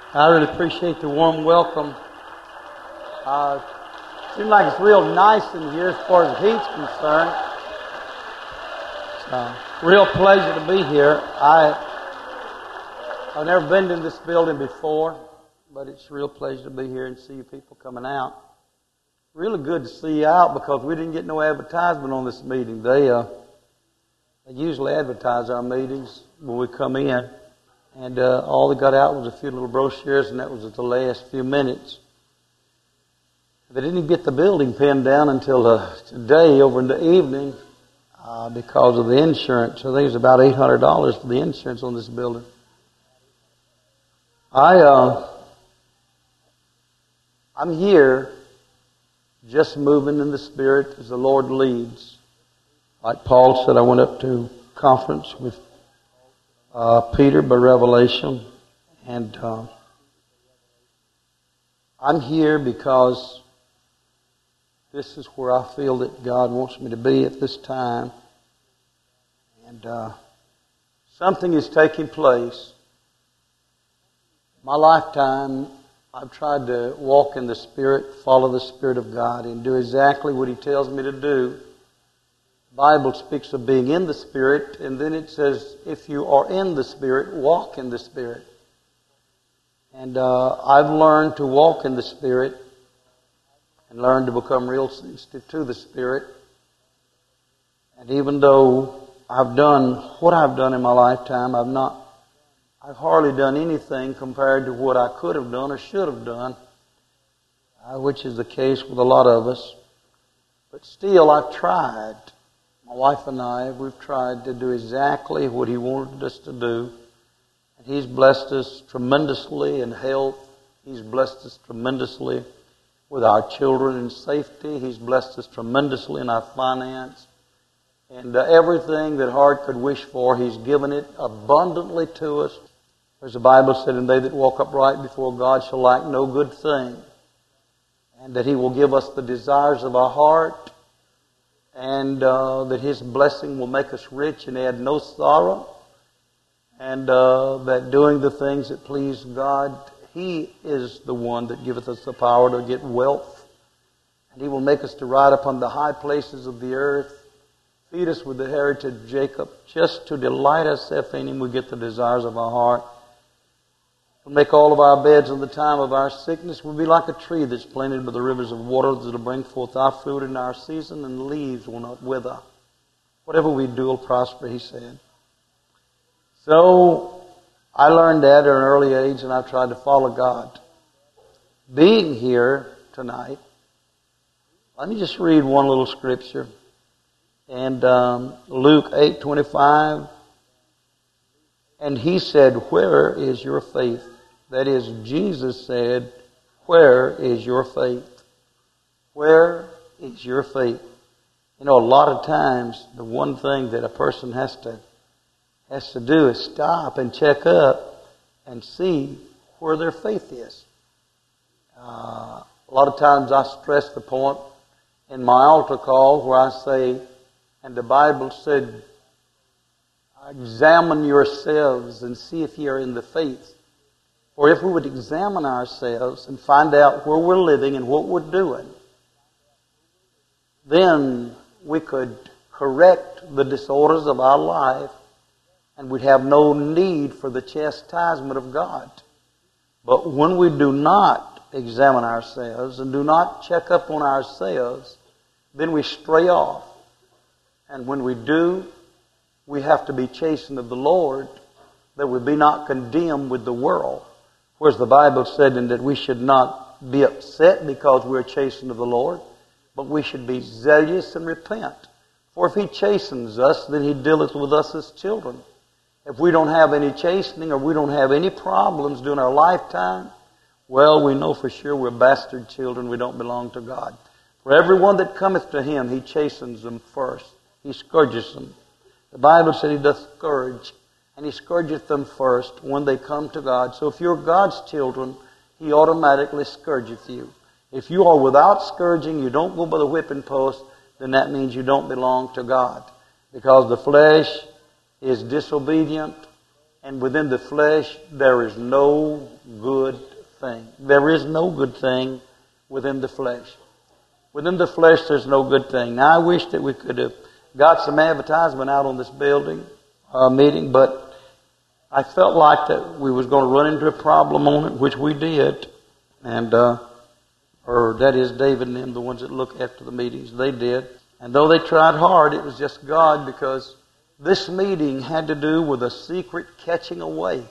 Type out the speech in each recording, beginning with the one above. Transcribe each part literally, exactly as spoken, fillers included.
I really appreciate the warm welcome. Uh, seems like it's real nice in here as far as the heat's concerned. It's a real pleasure to be here. I, I've never been in this building before, but it's a real pleasure to be here and see you people coming out. Really good to see you out because we didn't get no advertisement on this meeting. They, uh, they usually advertise our meetings when we come in. And uh, all they got out was a few little brochures, and that was at the last few minutes. They didn't even get the building pinned down until uh, today, over in the evening, uh, because of the insurance. I think it's about eight hundred dollars for the insurance on this building. I, uh, I'm here just moving in the Spirit as the Lord leads. Like Paul said, I went up to conference with Uh, Peter by revelation, and uh, I'm here because this is where I feel that God wants me to be at this time, and uh, something is taking place. My lifetime, I've tried to walk in the Spirit, follow the Spirit of God, and do exactly what He tells me to do. The Bible speaks of being in the Spirit, and then it says, if you are in the Spirit, walk in the Spirit. And uh, I've learned to walk in the Spirit and learned to become real sensitive to the Spirit. And even though I've done what I've done in my lifetime, I've not, I've hardly done anything compared to what I could have done or should have done, uh, which is the case with a lot of us. But still, I've tried. My wife and I, we've tried to do exactly what He wanted us to do. And He's blessed us tremendously in health. He's blessed us tremendously with our children in safety. He's blessed us tremendously in our finance. And uh, everything that heart could wish for, He's given it abundantly to us. As the Bible said, and they that walk upright before God shall lack no good thing. And that He will give us the desires of our heart. And uh, that His blessing will make us rich and add no sorrow. And uh, that doing the things that please God, He is the one that giveth us the power to get wealth. And He will make us to ride upon the high places of the earth, feed us with the heritage of Jacob, just to delight ourselves in Him. We get the desires of our heart. He'll make all of our beds in the time of our sickness. We'll be like a tree that's planted by the rivers of water that will bring forth our fruit in our season, and leaves will not wither. Whatever we do will prosper, He said. So, I learned that at an early age, and I've tried to follow God. Being here tonight, let me just read one little scripture. And um, Luke eight twenty-five. And He said, where is your faith? That is, Jesus said, where is your faith? Where is your faith? You know, a lot of times, the one thing that a person has to has to do is stop and check up and see where their faith is. Uh, a lot of times I stress the point in my altar call where I say, and the Bible said, examine yourselves and see if ye are in the faith. For if we would examine ourselves and find out where we're living and what we're doing, then we could correct the disorders of our life and we'd have no need for the chastisement of God. But when we do not examine ourselves and do not check up on ourselves, then we stray off. And when we do, we have to be chastened of the Lord, that we be not condemned with the world. Whereas the Bible said in that we should not be upset because we're chastened of the Lord, but we should be zealous and repent. For if He chastens us, then He dealeth with us as children. If we don't have any chastening or we don't have any problems during our lifetime, well, we know for sure we're bastard children. We don't belong to God. For everyone that cometh to Him, He chastens them first. He scourges them. The Bible said He doth scourge, and He scourgeth them first when they come to God. So if you're God's children, He automatically scourgeth you. If you are without scourging, you don't go by the whipping post, then that means you don't belong to God. Because the flesh is disobedient, And within the flesh, there is no good thing. There is no good thing within the flesh. Within the flesh, there's no good thing. Now, I wish that we could have got some advertisement out on this building uh, meeting, but I felt like that we was going to run into a problem on it, which we did. And, uh, or that is David and them, the ones that look after the meetings, they did. And though they tried hard, it was just God, because this meeting had to do with a secret catching away.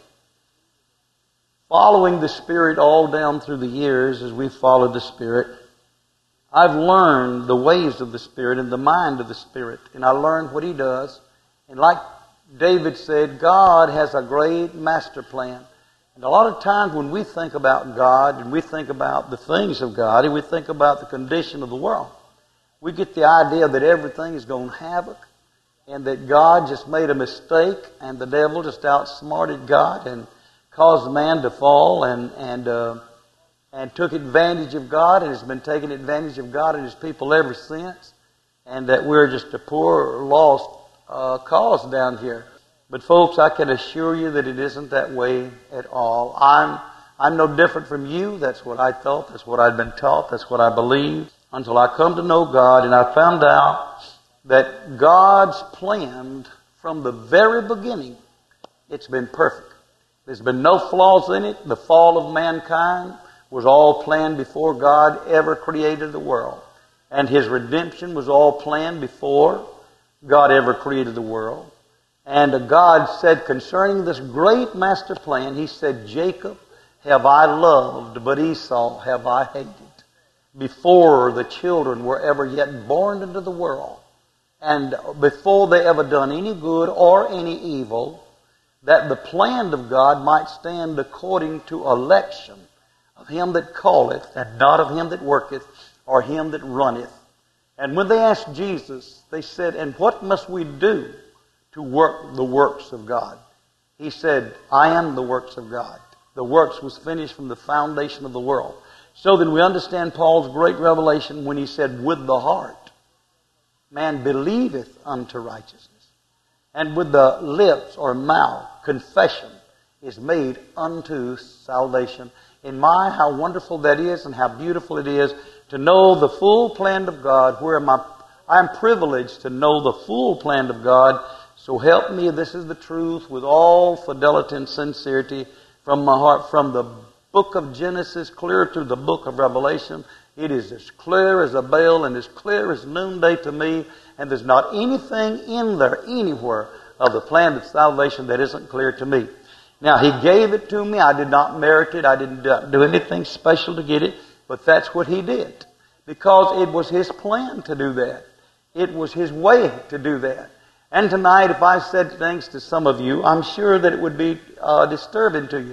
Following the Spirit all down through the years as we followed the Spirit, I've learned the ways of the Spirit and the mind of the Spirit. And I learned what He does. And like David said, God has a great master plan. And a lot of times when we think about God and we think about the things of God and we think about the condition of the world, we get the idea that everything is going havoc and that God just made a mistake and the devil just outsmarted God and caused man to fall and and uh, and took advantage of God and has been taking advantage of God and His people ever since, and that we're just a poor, lost uh, cause down here. But folks, I can assure you that it isn't that way at all. I'm I'm no different from you. That's what I thought. That's what I'd been taught. That's what I believed until I come to know God, and I found out that God's planned from the very beginning. It's been perfect. There's been no flaws in it. The fall of mankind was all planned before God ever created the world. And His redemption was all planned before God ever created the world. And God said concerning this great master plan, He said, Jacob have I loved, but Esau have I hated. Before the children were ever yet born into the world, and before they ever done any good or any evil, that the plan of God might stand according to election of him that calleth, and not of him that worketh, or him that runneth. And when they asked Jesus, they said, and what must we do to work the works of God? He said, I am the works of God. The works was finished from the foundation of the world. So then we understand Paul's great revelation when he said, with the heart man believeth unto righteousness, and with the lips or mouth confession is made unto salvation. And my, how wonderful that is, and how beautiful it is to know the full plan of God, where my, I'm privileged to know the full plan of God. So help me, this is the truth, with all fidelity and sincerity from my heart, from the book of Genesis clear to the book of Revelation. It is as clear as a bell and as clear as noonday to me, and there's not anything in there anywhere of the plan of salvation that isn't clear to me. Now, He gave it to me. I did not merit it. I didn't do anything special to get it, but that's what He did, because it was His plan to do that. It was His way to do that. And tonight, if I said things to some of you, I'm sure that it would be uh, disturbing to you.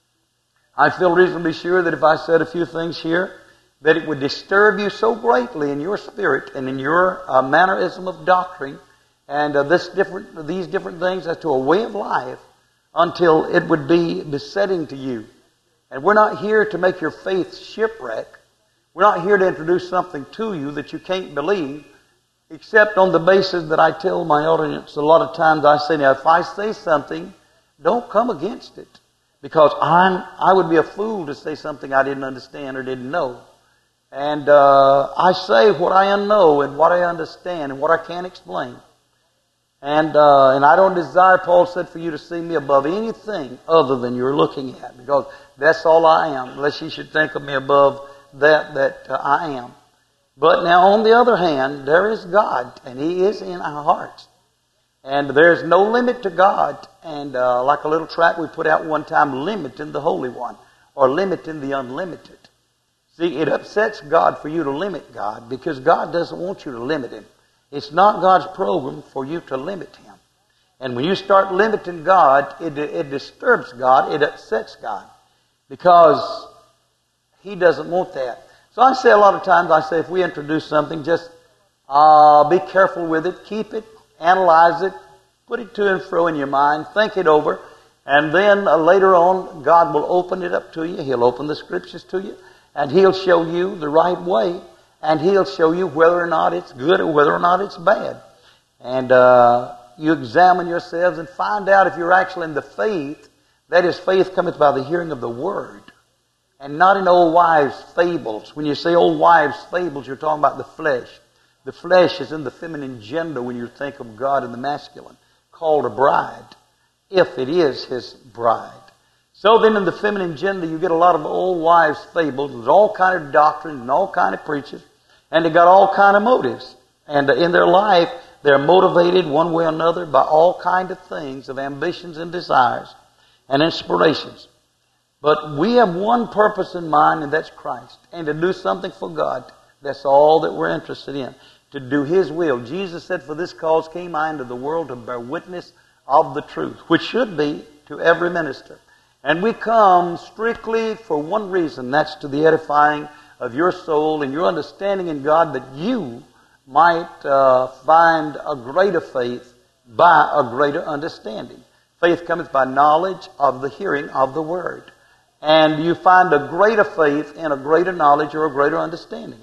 I feel reasonably sure that if I said a few things here, that it would disturb you so greatly in your spirit and in your uh, mannerism of doctrine and uh, this different, these different things as to a way of life, until it would be besetting to you. And we're not here to make your faith shipwreck. We're not here to introduce something to you that you can't believe, except on the basis that I tell my audience a lot of times. I say, now, if I say something, don't come against it. Because I'm, I would be a fool to say something I didn't understand or didn't know. And uh, I say what I know and what I understand and what I can't explain. And uh, and I don't desire, Paul said, for you to see me above anything other than you're looking at. Because that's all I am, unless you should think of me above that that uh, I am. But now, on the other hand, there is God, and He is in our hearts. And there's no limit to God. And uh, like a little tract we put out one time, limit in the Holy One, or limit in the unlimited. See, it upsets God for you to limit God, because God doesn't want you to limit Him. It's not God's program for you to limit Him. And when you start limiting God, it, it disturbs God, it upsets God, because He doesn't want that. So I say a lot of times, I say if we introduce something, just uh, be careful with it, keep it, analyze it, put it to and fro in your mind, think it over, and then uh, later on, God will open it up to you. He'll open the Scriptures to you, and He'll show you the right way, and He'll show you whether or not it's good or whether or not it's bad. And uh, you examine yourselves and find out if you're actually in the faith. That is, faith cometh by the hearing of the Word, and not in old wives' fables. When you say old wives' fables, you're talking about the flesh. The flesh is in the feminine gender when you think of God in the masculine, called a bride, if it is His bride. So then in the feminine gender, you get a lot of old wives' fables. There's all kind of doctrines and all kind of preachers, and they got all kind of motives. And in their life, they're motivated one way or another by all kind of things, of ambitions and desires and inspirations. But we have one purpose in mind, and that's Christ. And to do something for God. That's all that we're interested in. To do His will. Jesus said, for this cause came I into the world to bear witness of the truth, which should be to every minister. And we come strictly for one reason. That's to the edifying of your soul and your understanding in God, that you might uh, find a greater faith by a greater understanding. Faith cometh by knowledge of the hearing of the Word. And you find a greater faith in a greater knowledge or a greater understanding.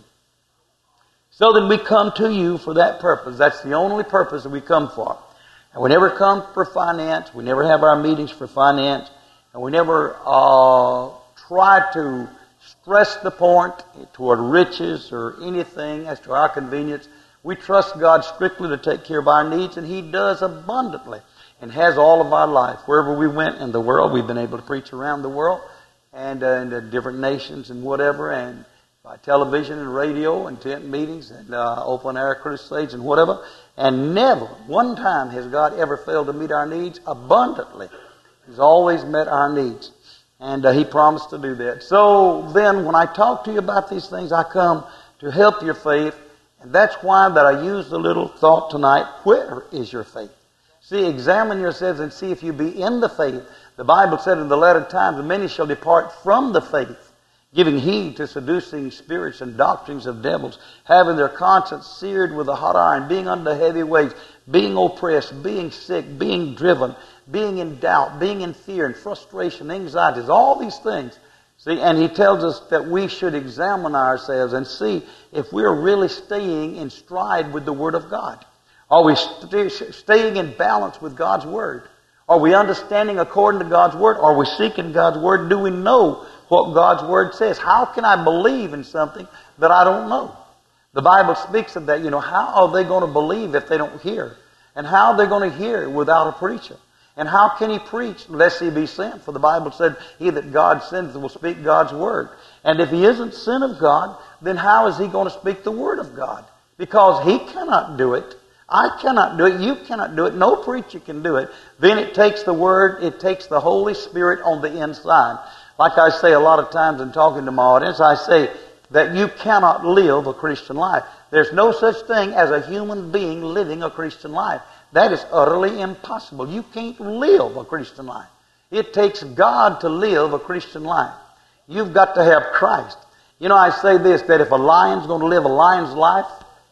So then we come to you for that purpose. That's the only purpose that we come for. And we never come for finance. We never have our meetings for finance. And we never uh, try to stress the point toward riches or anything as to our convenience. We trust God strictly to take care of our needs, and He does abundantly and has all of our life. Wherever we went in the world, we've been able to preach around the world and uh, in the different nations and whatever, and by television and radio and tent meetings and uh, open air crusades and whatever. And never, one time has God ever failed to meet our needs abundantly. He's always met our needs. And uh, He promised to do that. So then when I talk to you about these things, I come to help your faith. And that's why that I used a little thought tonight. Where is your faith? See, examine yourselves and see if you be in the faith. The Bible said in the latter times, many shall depart from the faith, giving heed to seducing spirits and doctrines of devils, having their conscience seared with a hot iron, being under heavy weights, being oppressed, being sick, being driven, being in doubt, being in fear and frustration, anxieties, all these things. See, and He tells us that we should examine ourselves and see if we're really staying in stride with the Word of God. Are we st- staying in balance with God's Word? Are we understanding according to God's Word? Are we seeking God's Word? Do we know what God's Word says? How can I believe in something that I don't know? The Bible speaks of that. You know, how are they going to believe if they don't hear? And how are they going to hear without a preacher? And how can he preach lest he be sent? For the Bible said, he that God sends will speak God's Word. And if he isn't sent of God, then how is he going to speak the Word of God? Because he cannot do it. I cannot do it. You cannot do it. No preacher can do it. Then it takes the Word, it takes the Holy Spirit on the inside. Like I say a lot of times in talking to my audience, I say that you cannot live a Christian life. There's no such thing as a human being living a Christian life. That is utterly impossible. You can't live a Christian life. It takes God to live a Christian life. You've got to have Christ. You know, I say this, that if a lion's going to live a lion's life,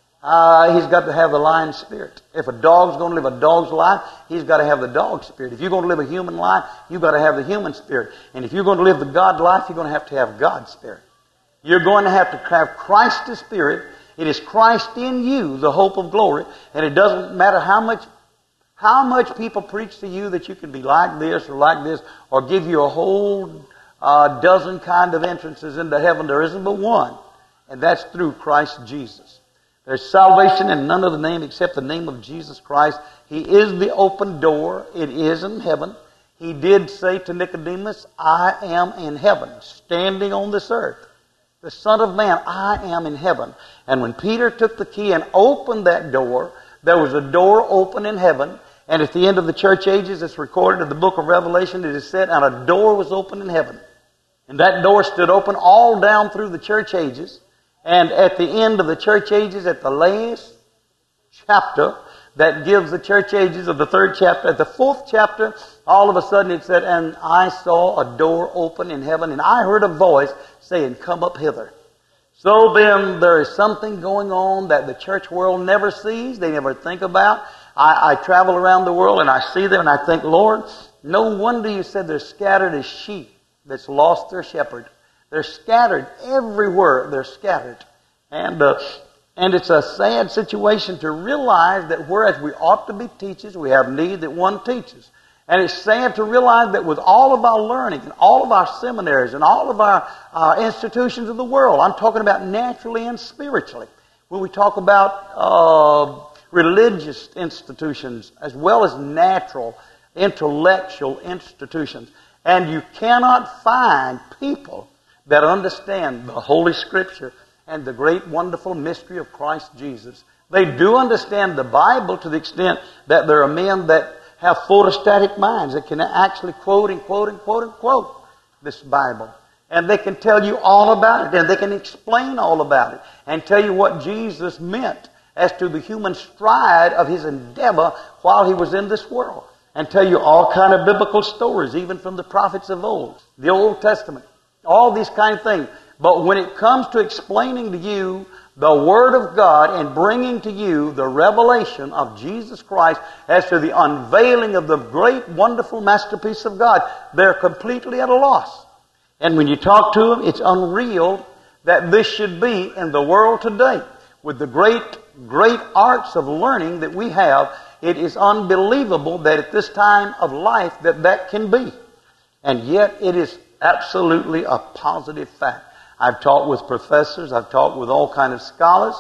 uh, he's got to have the lion's spirit. If a dog's going to live a dog's life, he's got to have the dog's spirit. If you're going to live a human life, you've got to have the human spirit. And if you're going to live the God life, you're going to have to have God's spirit. You're going to have to have Christ's spirit. It is Christ in you, the hope of glory. And it doesn't matter how much how much people preach to you that you can be like this or like this, or give you a whole uh, dozen kind of entrances into heaven. There isn't but one, and that's through Christ Jesus. There's salvation in none other name except the name of Jesus Christ. He is the open door. It is in heaven. He did say to Nicodemus, I am in heaven, standing on this earth. The Son of Man, I am in heaven. And when Peter took the key and opened that door, there was a door open in heaven. And at the end of the church ages, it's recorded in the book of Revelation, it is said, and a door was open in heaven. And that door stood open all down through the church ages. And at the end of the church ages, at the last chapter that gives the church ages of the third chapter, at the fourth chapter, all of a sudden it said, and I saw a door open in heaven, and I heard a voice saying, come up hither. So then there is something going on that the church world never sees, they never think about. I, I travel around the world and I see them and I think, Lord, no wonder you said they're scattered as sheep that's lost their shepherd. They're scattered everywhere. They're scattered. And uh, And it's a sad situation to realize that whereas we ought to be teachers, we have need that one teaches. And it's sad to realize that with all of our learning and all of our seminaries and all of our uh, institutions of the world, I'm talking about naturally and spiritually, when we talk about uh, religious institutions as well as natural, intellectual institutions, and you cannot find people that understand the Holy Scripture and the great wonderful mystery of Christ Jesus. They do understand the Bible to the extent that there are men that have photostatic minds that can actually quote and quote and quote and quote this Bible. And they can tell you all about it, and they can explain all about it, and tell you what Jesus meant as to the human stride of His endeavor while He was in this world, and tell you all kind of biblical stories, even from the prophets of old, the Old Testament, all these kind of things. But when it comes to explaining to you the Word of God and bringing to you the revelation of Jesus Christ as to the unveiling of the great, wonderful masterpiece of God, they're completely at a loss. And when you talk to them, it's unreal that this should be in the world today. With the great, great arts of learning that we have, it is unbelievable that at this time of life that that can be. And yet it is absolutely a positive fact. I've talked with professors. I've talked with all kind of scholars.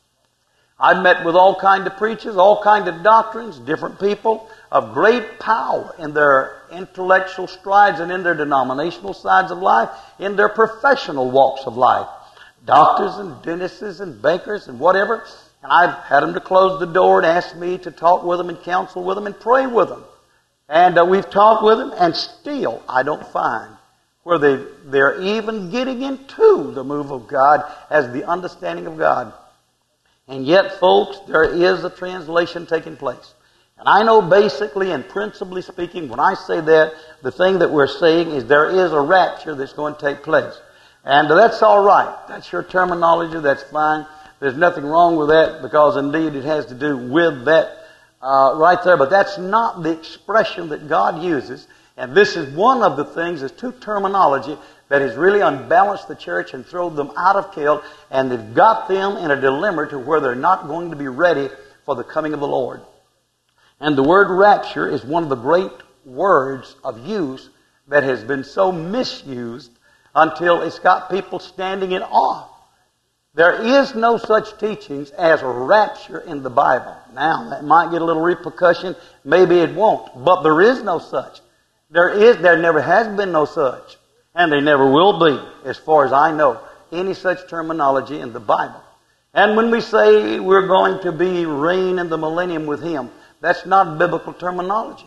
I've met with all kind of preachers, all kind of doctrines, different people of great power in their intellectual strides and in their denominational sides of life, in their professional walks of life. Doctors and dentists and bankers and whatever. And I've had them to close the door and ask me to talk with them and counsel with them and pray with them. And uh, we've talked with them, and still I don't find where they, they're even getting into the move of God as the understanding of God. And yet, folks, there is a translation taking place. And I know basically and principally speaking, when I say that, the thing that we're saying is there is a rapture that's going to take place. And that's all right. That's your terminology. That's fine. There's nothing wrong with that, because indeed it has to do with that uh, right there. But that's not the expression that God uses. And this is one of the things, is two terminology that has really unbalanced the church and thrown them out of kilt, and they've got them in a dilemma to where they're not going to be ready for the coming of the Lord. And the word rapture is one of the great words of use that has been so misused until it's got people standing in awe. There is no such teachings as rapture in the Bible. Now, that might get a little repercussion. Maybe it won't. But there is no such. There is, there never has been no such. And there never will be, as far as I know, any such terminology in the Bible. And when we say we're going to be reign in the millennium with Him, that's not biblical terminology.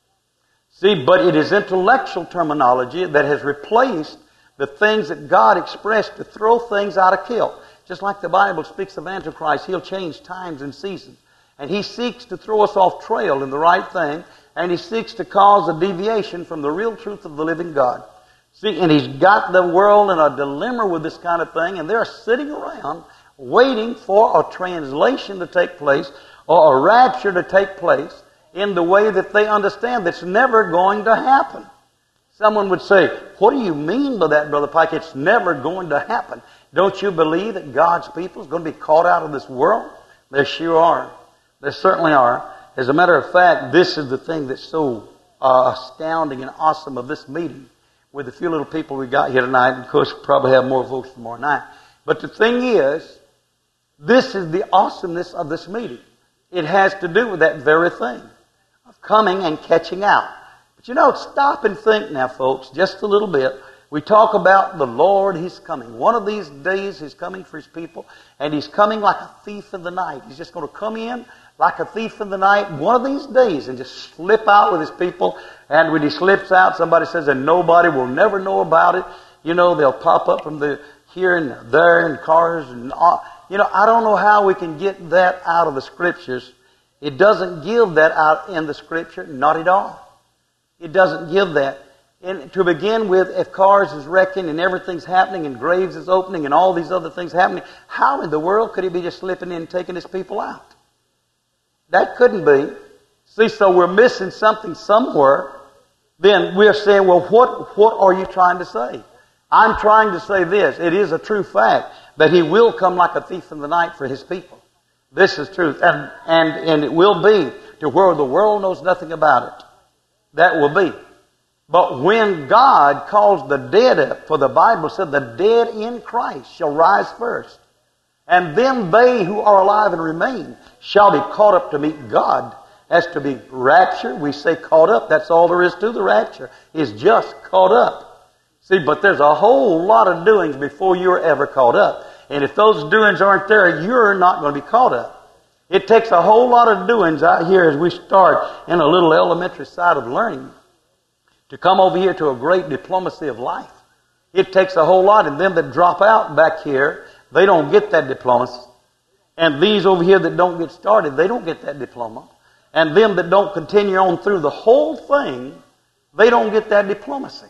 See, but it is intellectual terminology that has replaced the things that God expressed to throw things out of kilt. Just like the Bible speaks of Antichrist, he'll change times and seasons. And he seeks to throw us off trail in the right thing, and he seeks to cause a deviation from the real truth of the living God. See, and he's got the world in a dilemma with this kind of thing, and they're sitting around waiting for a translation to take place or a rapture to take place in the way that they understand that's never going to happen. Someone would say, what do you mean by that, Brother Pike? It's never going to happen. Don't you believe that God's people is going to be caught out of this world? They sure are. They certainly are. As a matter of fact, this is the thing that's so uh, astounding and awesome of this meeting with the few little people we got here tonight. And of course, we'll probably have more folks tomorrow night. But the thing is, this is the awesomeness of this meeting. It has to do with that very thing of coming and catching out. But you know, stop and think now, folks, just a little bit. We talk about the Lord, He's coming. One of these days He's coming for His people, and He's coming like a thief in the night. He's just going to come in like a thief in the night one of these days and just slip out with His people. And when He slips out, somebody says, and nobody will never know about it. You know, they'll pop up from the here and there in cars and all. You know, I don't know how we can get that out of the Scriptures. It doesn't give that out in the Scripture, not at all. It doesn't give that. And to begin with, if cars is wrecking and everything's happening and graves is opening and all these other things happening, how in the world could He be just slipping in and taking His people out? That couldn't be. See, so we're missing something somewhere. Then we're saying, well, what, what are you trying to say? I'm trying to say this. It is a true fact that He will come like a thief in the night for His people. This is truth. And, and, and it will be to where the world knows nothing about it. That will be. But when God calls the dead up, for the Bible said the dead in Christ shall rise first. And then they who are alive and remain shall be caught up to meet God. As to be raptured, we say caught up. That's all there is to the rapture, is just caught up. See, but there's a whole lot of doings before you're ever caught up. And if those doings aren't there, you're not going to be caught up. It takes a whole lot of doings out here as we start in a little elementary side of learning to come over here to a great diplomacy of life. It takes a whole lot, and them that drop out back here, they don't get that diplomacy. And these over here that don't get started, they don't get that diploma. And them that don't continue on through the whole thing, they don't get that diplomacy.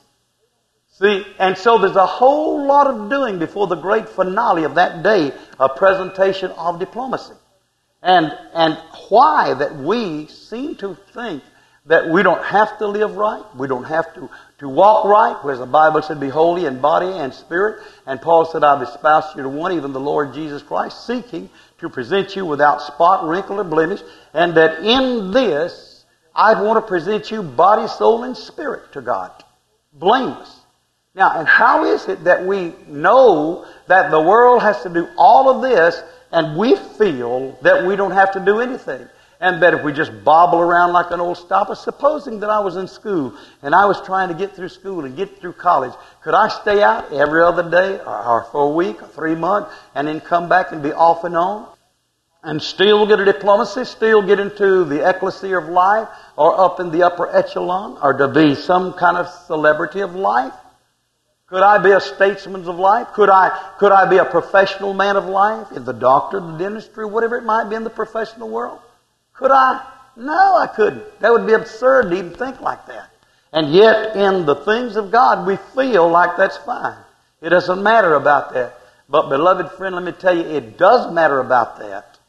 See, and so there's a whole lot of doing before the great finale of that day, a presentation of diplomacy. And, and why that we seem to think that we don't have to live right, we don't have to, to walk right, whereas the Bible said, be holy in body and spirit. And Paul said, I've espoused you to one, even the Lord Jesus Christ, seeking to present you without spot, wrinkle, or blemish, and that in this, I want to present you body, soul, and spirit to God. Blameless. Now, and how is it that we know that the world has to do all of this, and we feel that we don't have to do anything? And that if we just bobble around like an old stopper, supposing that I was in school and I was trying to get through school and get through college, could I stay out every other day or, or for a week or three months and then come back and be off and on? And still get a diplomacy, still get into the ecclesia of life or up in the upper echelon or to be some kind of celebrity of life? Could I be a statesman of life? Could I, could I be a professional man of life in the doctor, the dentistry, whatever it might be in the professional world? Could I? No, I couldn't. That would be absurd to even think like that. And yet, in the things of God, we feel like that's fine. It doesn't matter about that. But, beloved friend, let me tell you, it does matter about that.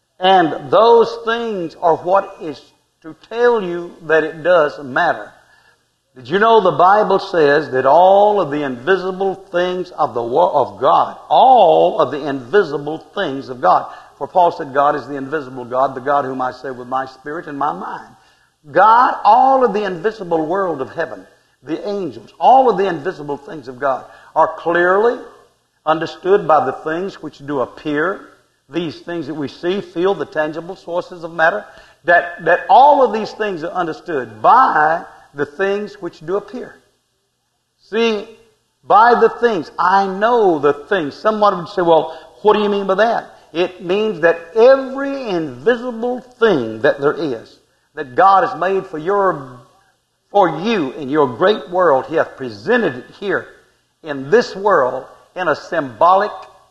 And those things are what is to tell you that it does matter. Did you know the Bible says that all of the invisible things of the of God, all of the invisible things of God, for Paul said God is the invisible God, the God whom I say with my spirit and my mind. God, all of the invisible world of heaven, the angels, all of the invisible things of God are clearly understood by the things which do appear, these things that we see, feel, the tangible sources of matter, that, that all of these things are understood by the things which do appear. See, by the things, I know the things. Someone would say, well, what do you mean by that? It means that every invisible thing that there is, that God has made for your, for you in your great world, He hath presented it here in this world in a symbolic,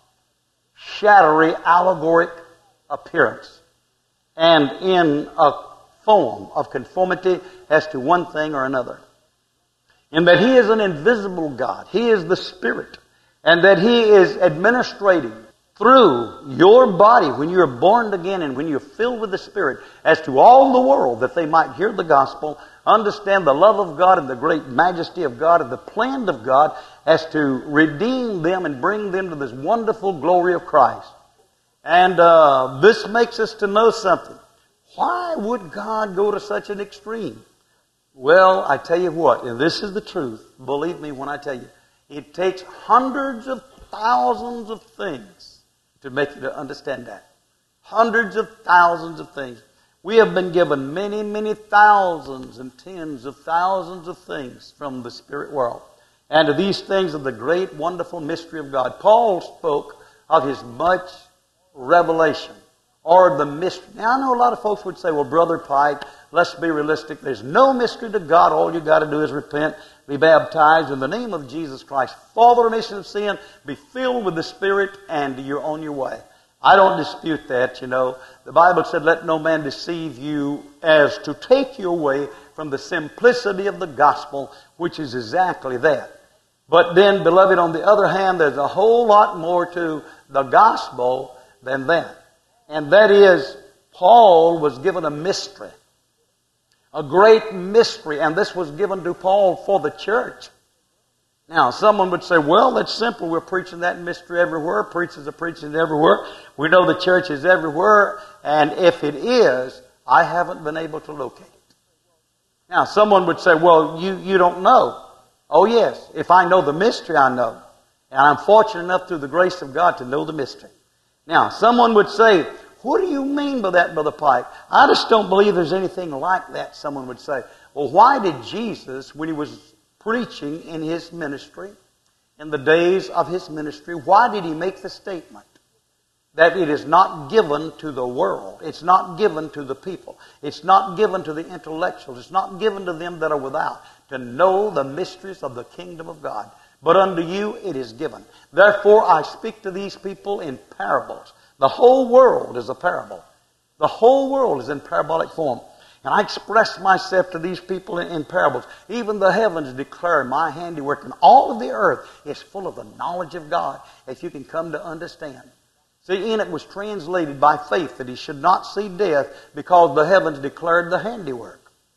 shadowy, allegoric appearance. And in a form of conformity as to one thing or another. In that He is an invisible God. He is the Spirit. And that He is administrating through your body when you are born again and when you're filled with the Spirit as to all the world, that they might hear the gospel, understand the love of God and the great majesty of God and the plan of God as to redeem them and bring them to this wonderful glory of Christ. And uh, this makes us to know something. Why would God go to such an extreme? Well, I tell you what, and this is the truth, believe me when I tell you, it takes hundreds of thousands of things to make you to understand that. Hundreds of thousands of things. We have been given many, many thousands and tens of thousands of things from the spirit world. And to these things of the great, wonderful mystery of God. Paul spoke of his much revelation, or the mystery. Now, I know a lot of folks would say, well, Brother Pike, let's be realistic. There's no mystery to God. All you got to do is repent, be baptized in the name of Jesus Christ for the remission of sin, be filled with the Spirit, and you're on your way. I don't dispute that, you know. The Bible said, let no man deceive you as to take you away from the simplicity of the gospel, which is exactly that. But then, beloved, on the other hand, there's a whole lot more to the gospel than that. And that is, Paul was given a mystery. A great mystery. And this was given to Paul for the church. Now, someone would say, well, that's simple. We're preaching that mystery everywhere. Preachers are preaching it everywhere. We know the church is everywhere. And if it is, I haven't been able to locate it. Now, someone would say, well, you, you don't know. Oh, yes. If I know the mystery, I know. And I'm fortunate enough through the grace of God to know the mystery. Now, someone would say, what do you mean by that, Brother Pike? I just don't believe there's anything like that, someone would say. Well, why did Jesus, when he was preaching in his ministry, in the days of his ministry, why did he make the statement that it is not given to the world? It's not given to the people. It's not given to the intellectuals. It's not given to them that are without to know the mysteries of the kingdom of God. But unto you it is given. Therefore I speak to these people in parables. The whole world is a parable. The whole world is in parabolic form. And I express myself to these people in, in parables. Even the heavens declare my handiwork, and all of the earth is full of the knowledge of God, if you can come to understand. See, Enoch was translated by faith that he should not see death because the heavens declared the handiwork.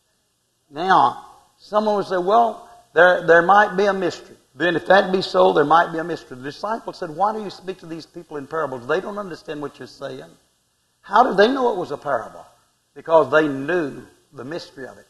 Now, someone would say, well, there, there might be a mystery. Then if that be so, there might be a mystery. The disciples said, why do you speak to these people in parables? They don't understand what you're saying. How did they know it was a parable? Because they knew the mystery of it.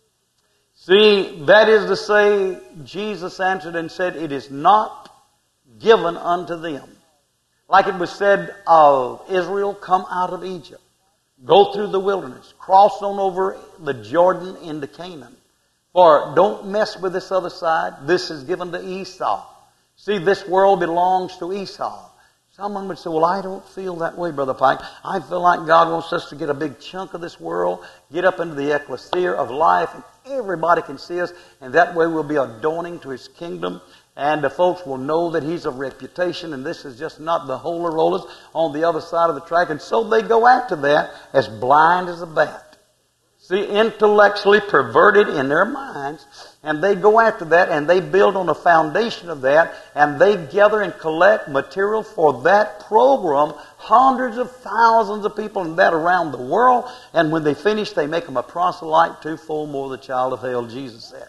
See, that is to say, Jesus answered and said, it is not given unto them. Like it was said of Israel, come out of Egypt, go through the wilderness, cross on over the Jordan into Canaan. For don't mess with this other side. This is given to Esau. See, this world belongs to Esau. Someone would say, well, I don't feel that way, Brother Pike. I feel like God wants us to get a big chunk of this world, get up into the ecclesia of life, and everybody can see us, and that way we'll be adorning to His kingdom, and the folks will know that He's of reputation, and this is just not the holy rollers on the other side of the track. And so they go after that as blind as a bat. See, intellectually perverted in their minds, and they go after that, and they build on a foundation of that, and they gather and collect material for that program, hundreds of thousands of people in that around the world, and when they finish, they make them a proselyte, twofold more the child of hell, Jesus said.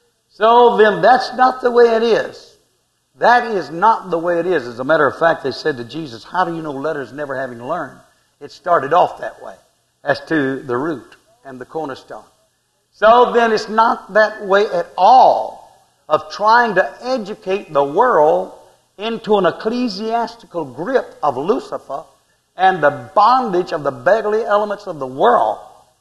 So then, that's not the way it is. That is not the way it is. As a matter of fact, they said to Jesus, how do you know letters never having learned? It started off that way, as to the root and the cornerstone. So then it's not that way at all of trying to educate the world into an ecclesiastical grip of Lucifer and the bondage of the beggarly elements of the world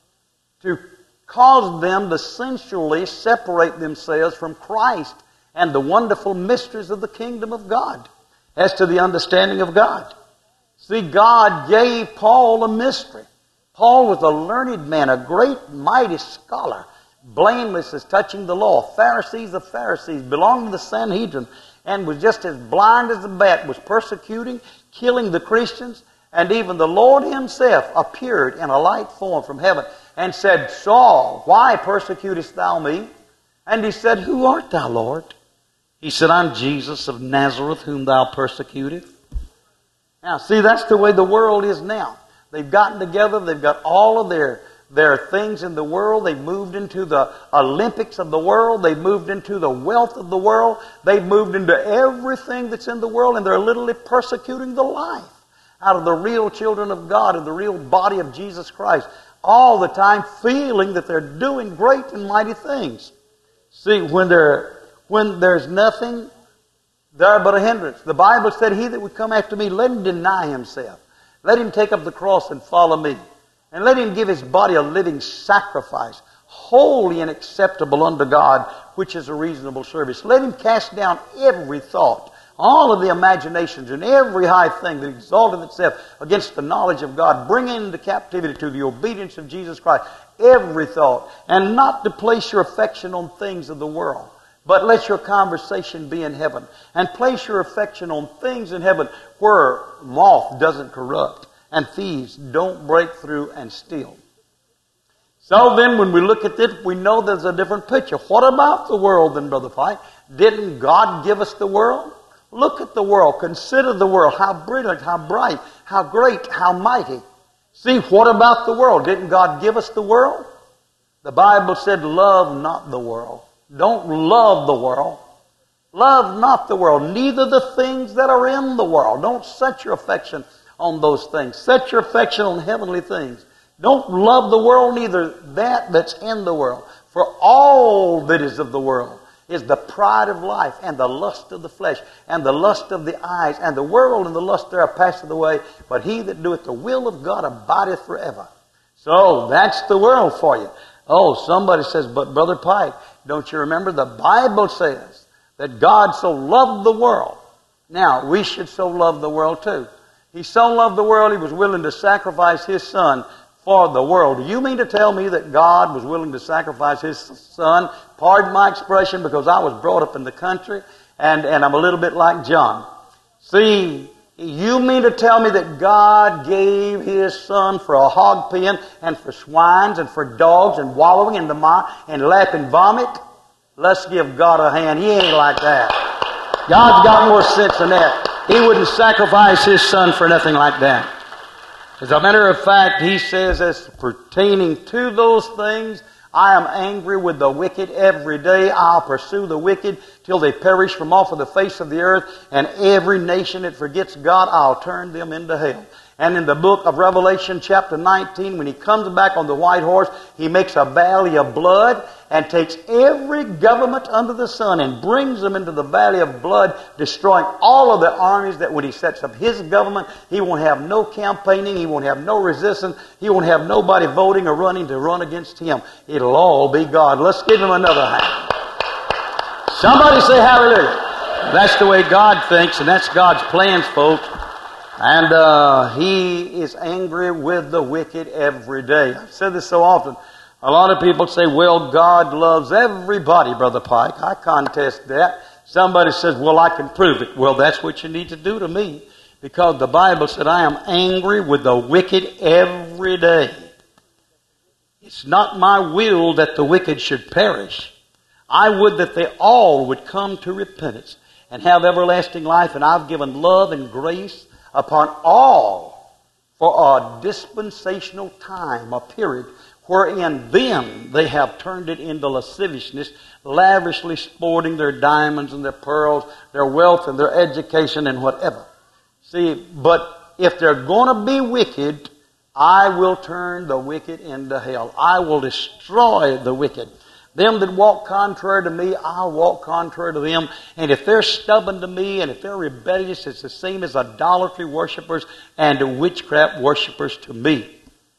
to cause them to sensually separate themselves from Christ and the wonderful mysteries of the kingdom of God as to the understanding of God. See, God gave Paul a mystery. Paul was a learned man, a great mighty scholar, blameless as touching the law, Pharisees of Pharisees, belonged to the Sanhedrin, and was just as blind as a bat, was persecuting, killing the Christians, and even the Lord Himself appeared in a light form from heaven and said, Saul, why persecutest thou me? And he said, who art thou, Lord? He said, I'm Jesus of Nazareth, whom thou persecutest. Now, see, that's the way the world is now. They've gotten together. They've got all of their, their things in the world. They've moved into the Olympics of the world. They've moved into the wealth of the world. They've moved into everything that's in the world, and they're literally persecuting the life out of the real children of God and the real body of Jesus Christ, all the time feeling that they're doing great and mighty things. See, when, they're, when there's nothing, they're but a hindrance. The Bible said, he that would come after me, let him deny himself. Let him take up the cross and follow me. And let him give his body a living sacrifice, holy and acceptable unto God, which is a reasonable service. Let him cast down every thought, all of the imaginations, and every high thing that exalteth itself against the knowledge of God. Bring into captivity to the obedience of Jesus Christ every thought, and not to place your affection on things of the world. But let your conversation be in heaven. And place your affection on things in heaven where moth doesn't corrupt and thieves don't break through and steal. So then when we look at this, we know there's a different picture. What about the world then, Brother Pike? Didn't God give us the world? Look at the world. Consider the world. How brilliant, how bright, how great, how mighty. See, what about the world? Didn't God give us the world? The Bible said, love not the world. Don't love the world. Love not the world, neither the things that are in the world. Don't set your affection on those things. Set your affection on heavenly things. Don't love the world, neither that that's in the world. For all that is of the world is the pride of life, and the lust of the flesh, and the lust of the eyes, and the world and the lust thereof passeth away. But he that doeth the will of God abideth forever. So that's the world for you. Oh, somebody says, but Brother Pike, don't you remember the Bible says that God so loved the world. Now, we should so love the world too. He so loved the world, he was willing to sacrifice his son for the world. Do you mean to tell me that God was willing to sacrifice his son, pardon my expression, because I was brought up in the country and, and I'm a little bit like John? See, you mean to tell me that God gave his son for a hog pen and for swines and for dogs and wallowing in the mire and lapping vomit? Let's give God a hand. He ain't like that. God's got more sense than that. He wouldn't sacrifice his son for nothing like that. As a matter of fact, he says, as pertaining to those things, I am angry with the wicked every day. I'll pursue the wicked till they perish from off of the face of the earth. And every nation that forgets God, I'll turn them into hell. And in the book of Revelation chapter nineteen, when he comes back on the white horse, he makes a valley of blood and takes every government under the sun and brings them into the valley of blood, destroying all of the armies that when he sets up his government, he won't have no campaigning, he won't have no resistance, he won't have nobody voting or running to run against him. It'll all be God. Let's give him another hand. Somebody say hallelujah. That's the way God thinks, and that's God's plans, folks. And uh, he is angry with the wicked every day. I've said this so often. A lot of people say, well, God loves everybody, Brother Pike. I contest that. Somebody says, well, I can prove it. Well, that's what you need to do to me. Because the Bible said, I am angry with the wicked every day. It's not my will that the wicked should perish. I would that they all would come to repentance and have everlasting life. And I've given love and grace upon all for a dispensational time, a period, wherein them they have turned it into lasciviousness, lavishly sporting their diamonds and their pearls, their wealth and their education and whatever. See, but if they're going to be wicked, I will turn the wicked into hell. I will destroy the wicked. Them that walk contrary to me, I'll walk contrary to them. And if they're stubborn to me and if they're rebellious, it's the same as idolatry worshippers and witchcraft worshippers to me.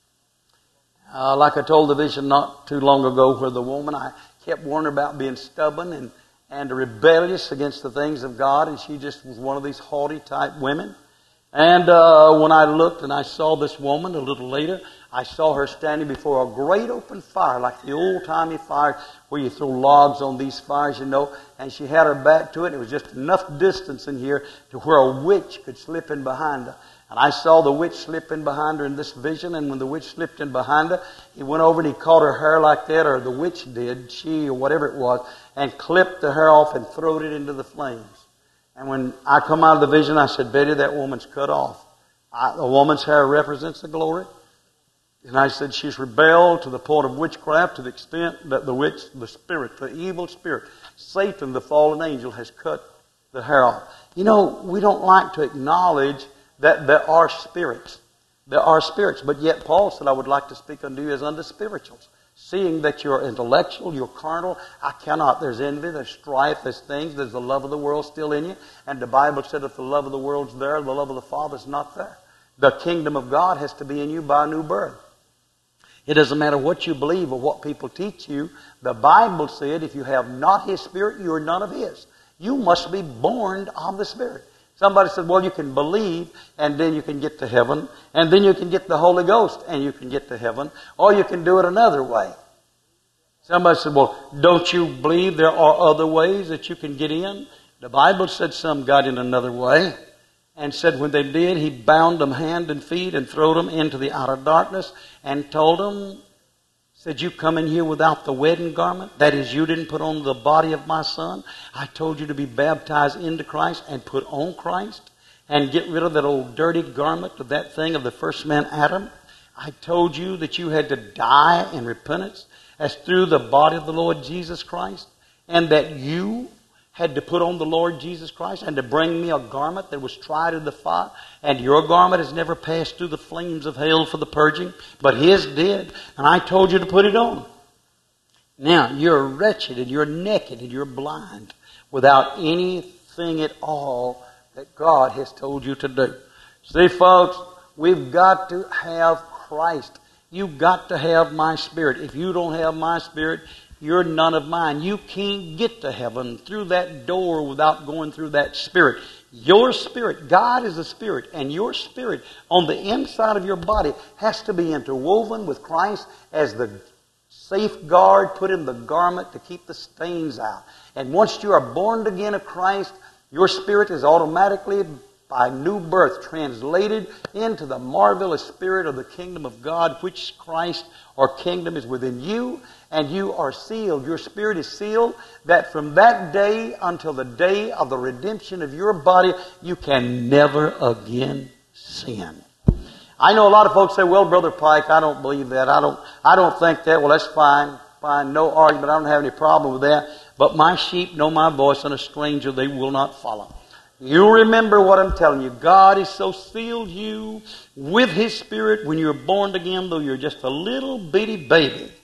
Uh, like I told the vision not too long ago where the woman, I kept warning her about being stubborn and, and rebellious against the things of God, and she just was one of these haughty type women. And uh, when I looked and I saw this woman a little later, I saw her standing before a great open fire, like the old-timey fire where you throw logs on these fires, you know, and she had her back to it. It was just enough distance in here to where a witch could slip in behind her. And I saw the witch slip in behind her in this vision, and when the witch slipped in behind her, he went over and he caught her hair like that, or the witch did, she or whatever it was, and clipped the hair off and throwed it into the flames. And when I come out of the vision, I said, Betty, that woman's cut off. I, the woman's hair represents the glory. And I said, she's rebelled to the point of witchcraft to the extent that the witch, the spirit, the evil spirit, Satan, the fallen angel, has cut the hair off. You know, we don't like to acknowledge that there are spirits. There are spirits. But yet Paul said, I would like to speak unto you as unto spirituals. Seeing that you're intellectual, you're carnal, I cannot. There's envy, there's strife, there's things, there's the love of the world still in you. And the Bible said if the love of the world's there, the love of the Father's not there. The kingdom of God has to be in you by a new birth. It doesn't matter what you believe or what people teach you. The Bible said if you have not His Spirit, you are none of His. You must be born of the Spirit. Somebody said, well, you can believe and then you can get to heaven, and then you can get the Holy Ghost and you can get to heaven, or you can do it another way. Somebody said, well, don't you believe there are other ways that you can get in? The Bible said some got in another way, and said when they did, He bound them hand and feet and threw them into the outer darkness and told them, said, you come in here without the wedding garment. That is, you didn't put on the body of my son. I told you to be baptized into Christ and put on Christ and get rid of that old dirty garment of that thing of the first man, Adam. I told you that you had to die in repentance as through the body of the Lord Jesus Christ, and that you had to put on the Lord Jesus Christ and to bring me a garment that was tried in the fire. And your garment has never passed through the flames of hell for the purging, but His did. And I told you to put it on. Now, you're wretched and you're naked and you're blind without anything at all that God has told you to do. See, folks, we've got to have Christ. You've got to have my Spirit. If you don't have my Spirit, you're none of mine. You can't get to heaven through that door without going through that Spirit. Your spirit, God is a spirit, and your spirit on the inside of your body has to be interwoven with Christ as the safeguard, put in the garment to keep the stains out. And once you are born again of Christ, your spirit is automatically, by new birth, translated into the marvelous spirit of the kingdom of God, which Christ or kingdom is within you, and you are sealed. Your spirit is sealed, that from that day until the day of the redemption of your body, you can never again sin. I know a lot of folks say, well, Brother Pike, I don't believe that. I don't, I don't think that. Well, that's fine. Fine. No argument. I don't have any problem with that. But my sheep know my voice, and a stranger they will not follow. You remember what I'm telling you. God has so sealed you with His Spirit when you're born again, though you're just a little bitty baby,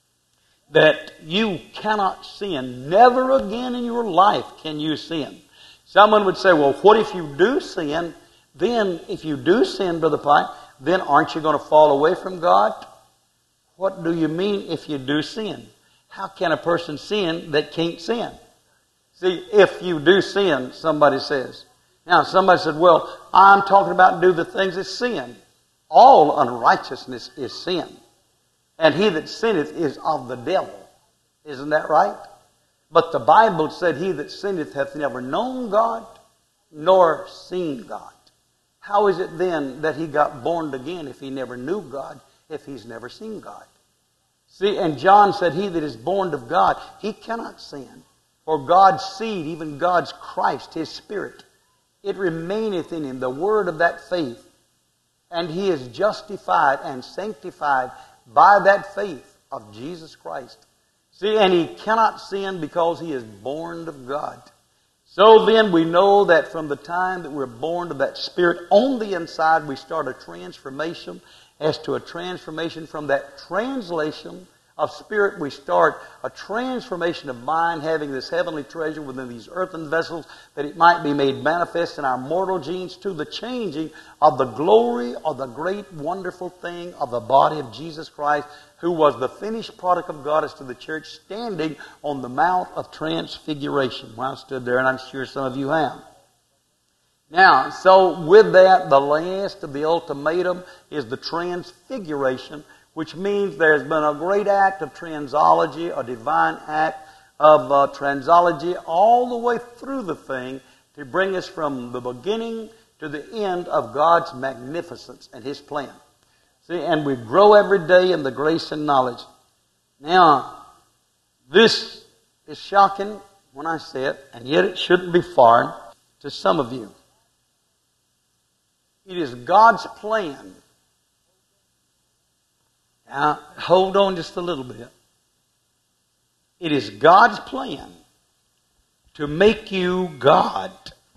that you cannot sin. Never again in your life can you sin. Someone would say, well, what if you do sin? Then, if you do sin, Brother Pike, then aren't you going to fall away from God? What do you mean if you do sin? How can a person sin that can't sin? See, if you do sin, somebody says. Now, somebody said, well, I'm talking about do the things that sin. All unrighteousness is sin. And he that sinneth is of the devil. Isn't that right? But the Bible said, he that sinneth hath never known God, nor seen God. How is it then that he got born again if he never knew God, if he's never seen God? See, and John said, he that is born of God, he cannot sin. For God's seed, even God's Christ, His Spirit, it remaineth in him, the word of that faith. And he is justified and sanctified by that faith of Jesus Christ. See, and he cannot sin because he is born of God. So then we know that from the time that we're born of that Spirit on the inside, we start a transformation. As to a transformation from that translation of spirit, we start a transformation of mind, having this heavenly treasure within these earthen vessels, that it might be made manifest in our mortal genes, to the changing of the glory of the great wonderful thing of the body of Jesus Christ, who was the finished product of God as to the church, standing on the Mount of Transfiguration. Well, I stood there, and I'm sure some of you have. Now, so with that, the last of the ultimatum is the transfiguration, which means there's been a great act of transology, a divine act of uh, transology, all the way through the thing to bring us from the beginning to the end of God's magnificence and His plan. See, and we grow every day in the grace and knowledge. Now, this is shocking when I say it, and yet it shouldn't be foreign to some of you. It is God's plan. Now, hold on just a little bit. It is God's plan to make you God.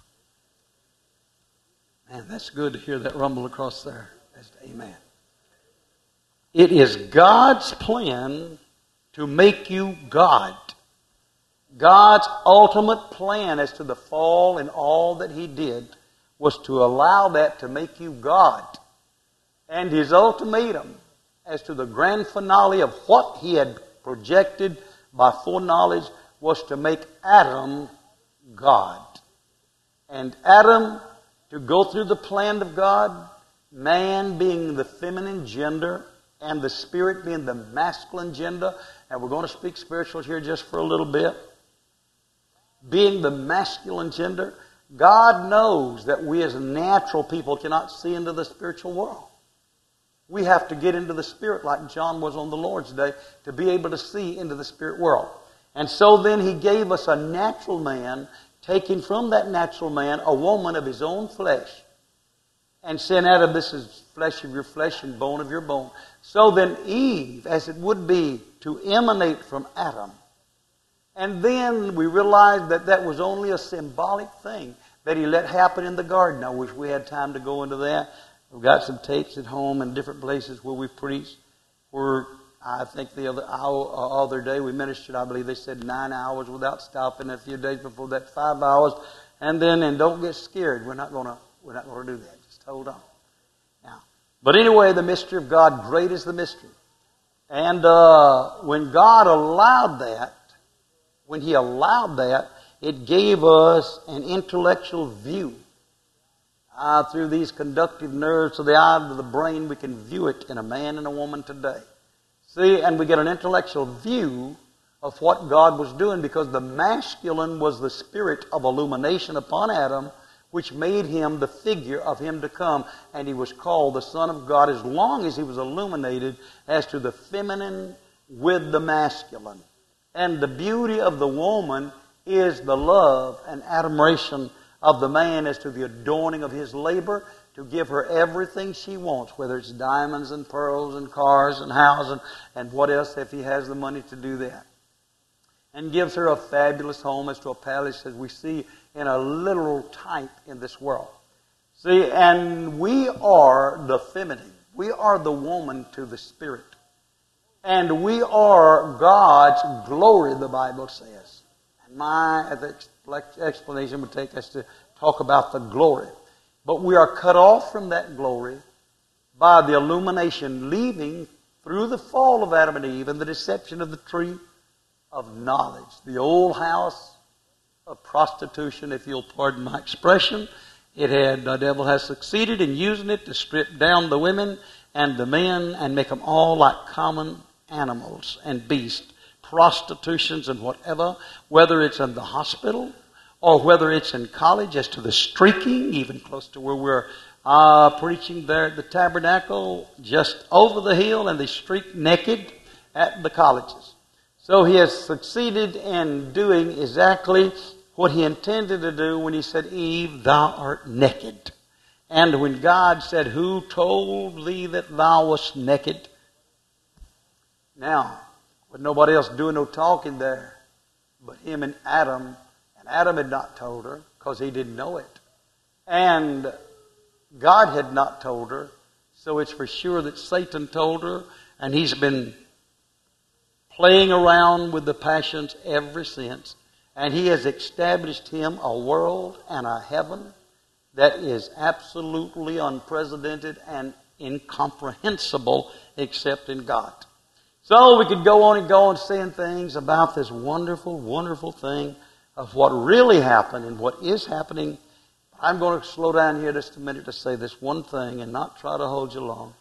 Man, that's good to hear that rumble across there. That's amen. It is God's plan to make you God. God's ultimate plan as to the fall and all that He did was to allow that to make you God. And His ultimatum as to the grand finale of what He had projected by foreknowledge was to make Adam God. And Adam, to go through the plan of God, man being the feminine gender and the spirit being the masculine gender, and we're going to speak spiritual here just for a little bit, being the masculine gender, God knows that we as natural people cannot see into the spiritual world. We have to get into the Spirit like John was on the Lord's Day to be able to see into the spirit world. And so then He gave us a natural man, taking from that natural man a woman of His own flesh, and saying, Adam, this is flesh of your flesh and bone of your bone. So then Eve, as it would be to emanate from Adam, And then we realized that that was only a symbolic thing that he let happen in the garden. I wish we had time to go into that. We've got some tapes at home in different places where we preached. Where I think the other hour, uh, other day we ministered, I believe they said nine hours without stopping. A few days before that, five hours. And then, and don't get scared. We're not going to, we're not going to do that. Just hold on. Now, but anyway, the mystery of God, great is the mystery. And uh, when God allowed that, when He allowed that, it gave us an intellectual view. Uh, through these conductive nerves to the eye to the brain, we can view it in a man and a woman today. See, and we get an intellectual view of what God was doing, because the masculine was the spirit of illumination upon Adam, which made him the figure of him to come. And he was called the Son of God as long as he was illuminated as to the feminine with the masculine. And the beauty of the woman is the love and admiration of the man as to the adorning of his labor, to give her everything she wants, whether it's diamonds and pearls and cars and houses and, and what else if he has the money to do that. And gives her a fabulous home as to a palace, as we see in a literal type in this world. See, and we are the feminine. We are the woman to the spirit. And we are God's glory, the Bible says. And my explanation would take us to talk about the glory. But we are cut off from that glory by the illumination, leaving through the fall of Adam and Eve and the deception of the tree of knowledge. The old house of prostitution, if you'll pardon my expression. It had, the devil has succeeded in using it to strip down the women and the men and make them all like common animals and beasts. Prostitutions and whatever, whether it's in the hospital or whether it's in college, as to the streaking, even close to where we're uh, preaching there at the tabernacle, just over the hill, and they streak naked at the colleges. So he has succeeded in doing exactly what he intended to do when he said, Eve, thou art naked. And when God said, who told thee that thou wast naked? Now, with nobody else doing no talking there but him and Adam. And Adam had not told her because he didn't know it. And God had not told her. So it's for sure that Satan told her. And he's been playing around with the passions ever since. And he has established him a world and a heaven that is absolutely unprecedented and incomprehensible except in God. So we could go on and go on saying things about this wonderful, wonderful thing of what really happened and what is happening. I'm going to slow down here just a minute to say this one thing and not try to hold you long.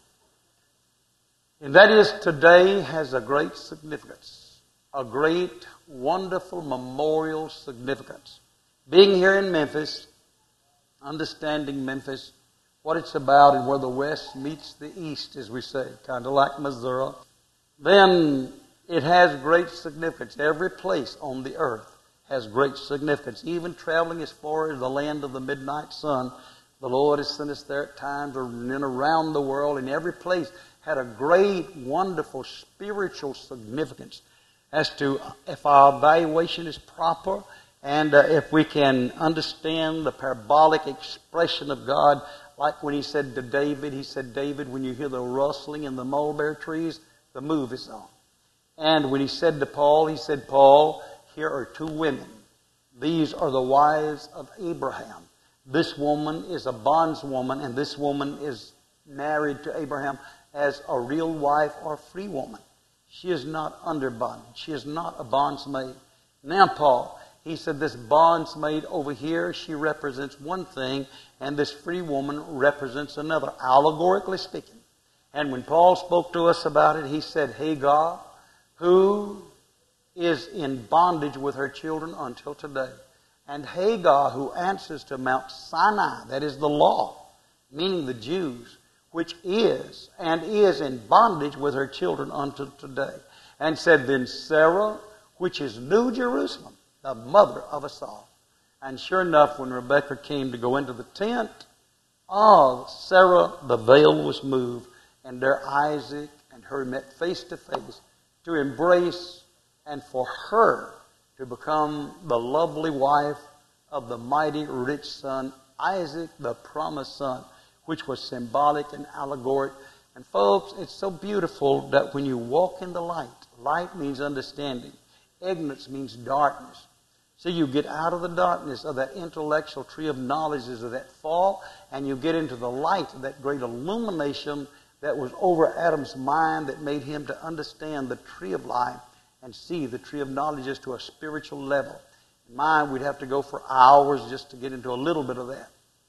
And that is, today has a great significance, a great, wonderful memorial significance. Being here in Memphis, understanding Memphis, what it's about and where the West meets the East, as we say, kind of like Missouri, then it has great significance. Every place on the earth has great significance. Even traveling as far as the land of the midnight sun, the Lord has sent us there at times, and then around the world, and every place had a great, wonderful spiritual significance as to if our evaluation is proper and uh, if we can understand the parabolic expression of God. Like when he said to David, he said, David, when you hear the rustling in the mulberry trees, the move is on. And when he said to Paul, he said, Paul, here are two women. These are the wives of Abraham. This woman is a bondswoman, and this woman is married to Abraham as a real wife or free woman. She is not under bondage. She is not a bondsmaid. Now, Paul, he said this bondsmaid over here, she represents one thing, and this free woman represents another, allegorically speaking. And when Paul spoke to us about it, he said, Hagar, who is in bondage with her children until today. And Hagar, who answers to Mount Sinai, that is the law, meaning the Jews, which is and is in bondage with her children until today. And said, then Sarah, which is New Jerusalem, the mother of us all. And sure enough, when Rebekah came to go into the tent of Sarah, the veil was moved. And there Isaac and her met face to face to embrace and for her to become the lovely wife of the mighty rich son, Isaac, the promised son, which was symbolic and allegoric. And folks, it's so beautiful that when you walk in the light, light means understanding. Ignorance means darkness. So you get out of the darkness of that intellectual tree of knowledge of that fall, and you get into the light of that great illumination that was over Adam's mind that made him to understand the tree of life and see the tree of knowledge just to a spiritual level. In mine, we'd have to go for hours just to get into a little bit of that.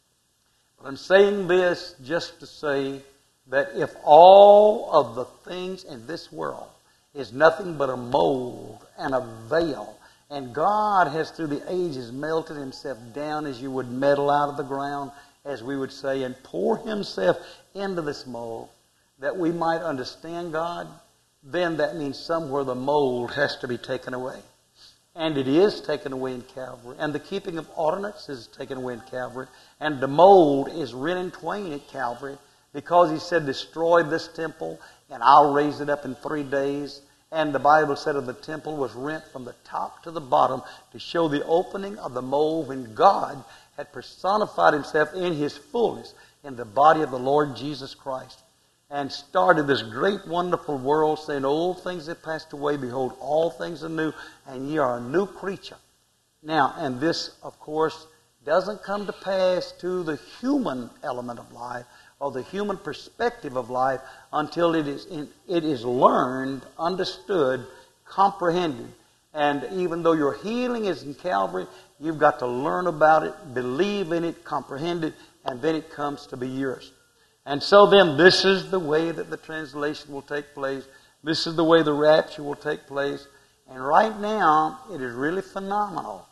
But I'm saying this just to say that if all of the things in this world is nothing but a mold and a veil, and God has through the ages melted himself down as you would metal out of the ground, as we would say, and pour himself into this mold that we might understand God, then that means somewhere the mold has to be taken away. And it is taken away in Calvary. And the keeping of ordinances is taken away in Calvary. And the mold is rent in twain at Calvary, because he said, destroy this temple and I'll raise it up in three days. And the Bible said of the temple was rent from the top to the bottom to show the opening of the mold when God had personified himself in his fullness in the body of the Lord Jesus Christ, and started this great wonderful world, saying, old things have passed away, behold, all things are new, and ye are a new creature. Now, and this, of course, doesn't come to pass to the human element of life, or the human perspective of life, until it is in, it is learned, understood, comprehended. And even though your healing is in Calvary, you've got to learn about it, believe in it, comprehend it, and then it comes to be yours. And so then this is the way that the translation will take place. This is the way the rapture will take place. And right now, it is really phenomenal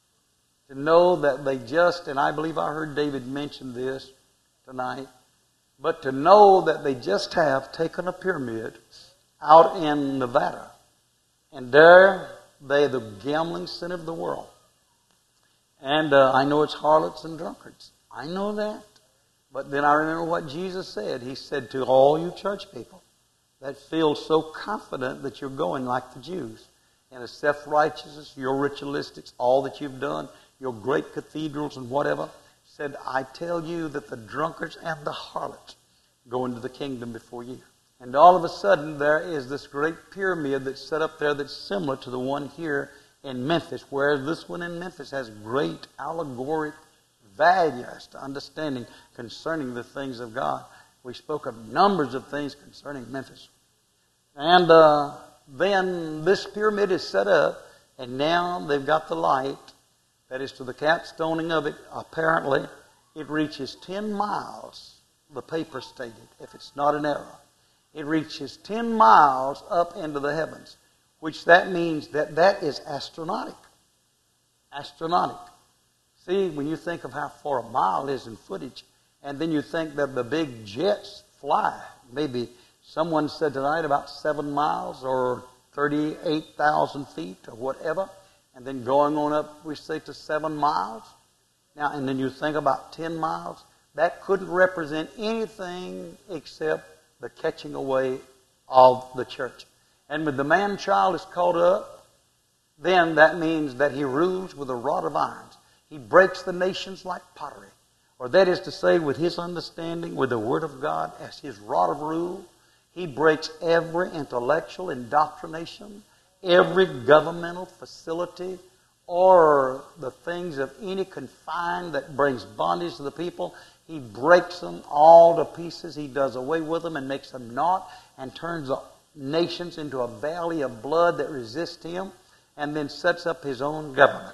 to know that they just, and I believe I heard David mention this tonight, but to know that they just have taken a pyramid out in Nevada. And there they, the gambling center of the world. And uh, I know it's harlots and drunkards. I know that. But then I remember what Jesus said. He said to all you church people that feel so confident that you're going like the Jews, in a self-righteousness, your ritualistics, all that you've done, your great cathedrals and whatever, said, I tell you that the drunkards and the harlots go into the kingdom before you. And all of a sudden there is this great pyramid that's set up there that's similar to the one here in Memphis, whereas this one in Memphis has great allegoric value as to understanding concerning the things of God. We spoke of numbers of things concerning Memphis. And uh, then this pyramid is set up, and now they've got the light. That is, to the capstoning of it, apparently, it reaches ten miles, the paper stated, if it's not an error. It reaches ten miles up into the heavens, which that means that that is astronomic. Astronomic. See, when you think of how far a mile is in footage, and then you think that the big jets fly, maybe someone said tonight about seven miles or thirty-eight thousand feet or whatever, and then going on up, we say, to seven miles. Now, and then you think about ten miles. That couldn't represent anything except the catching away of the church. And when the man-child is caught up, then that means that he rules with a rod of iron. He breaks the nations like pottery. Or that is to say, with his understanding, with the Word of God as his rod of rule, he breaks every intellectual indoctrination, every governmental facility, or the things of any confine that brings bondage to the people. He breaks them all to pieces. He does away with them and makes them naught, and turns the nations into a valley of blood that resists him, and then sets up his own government.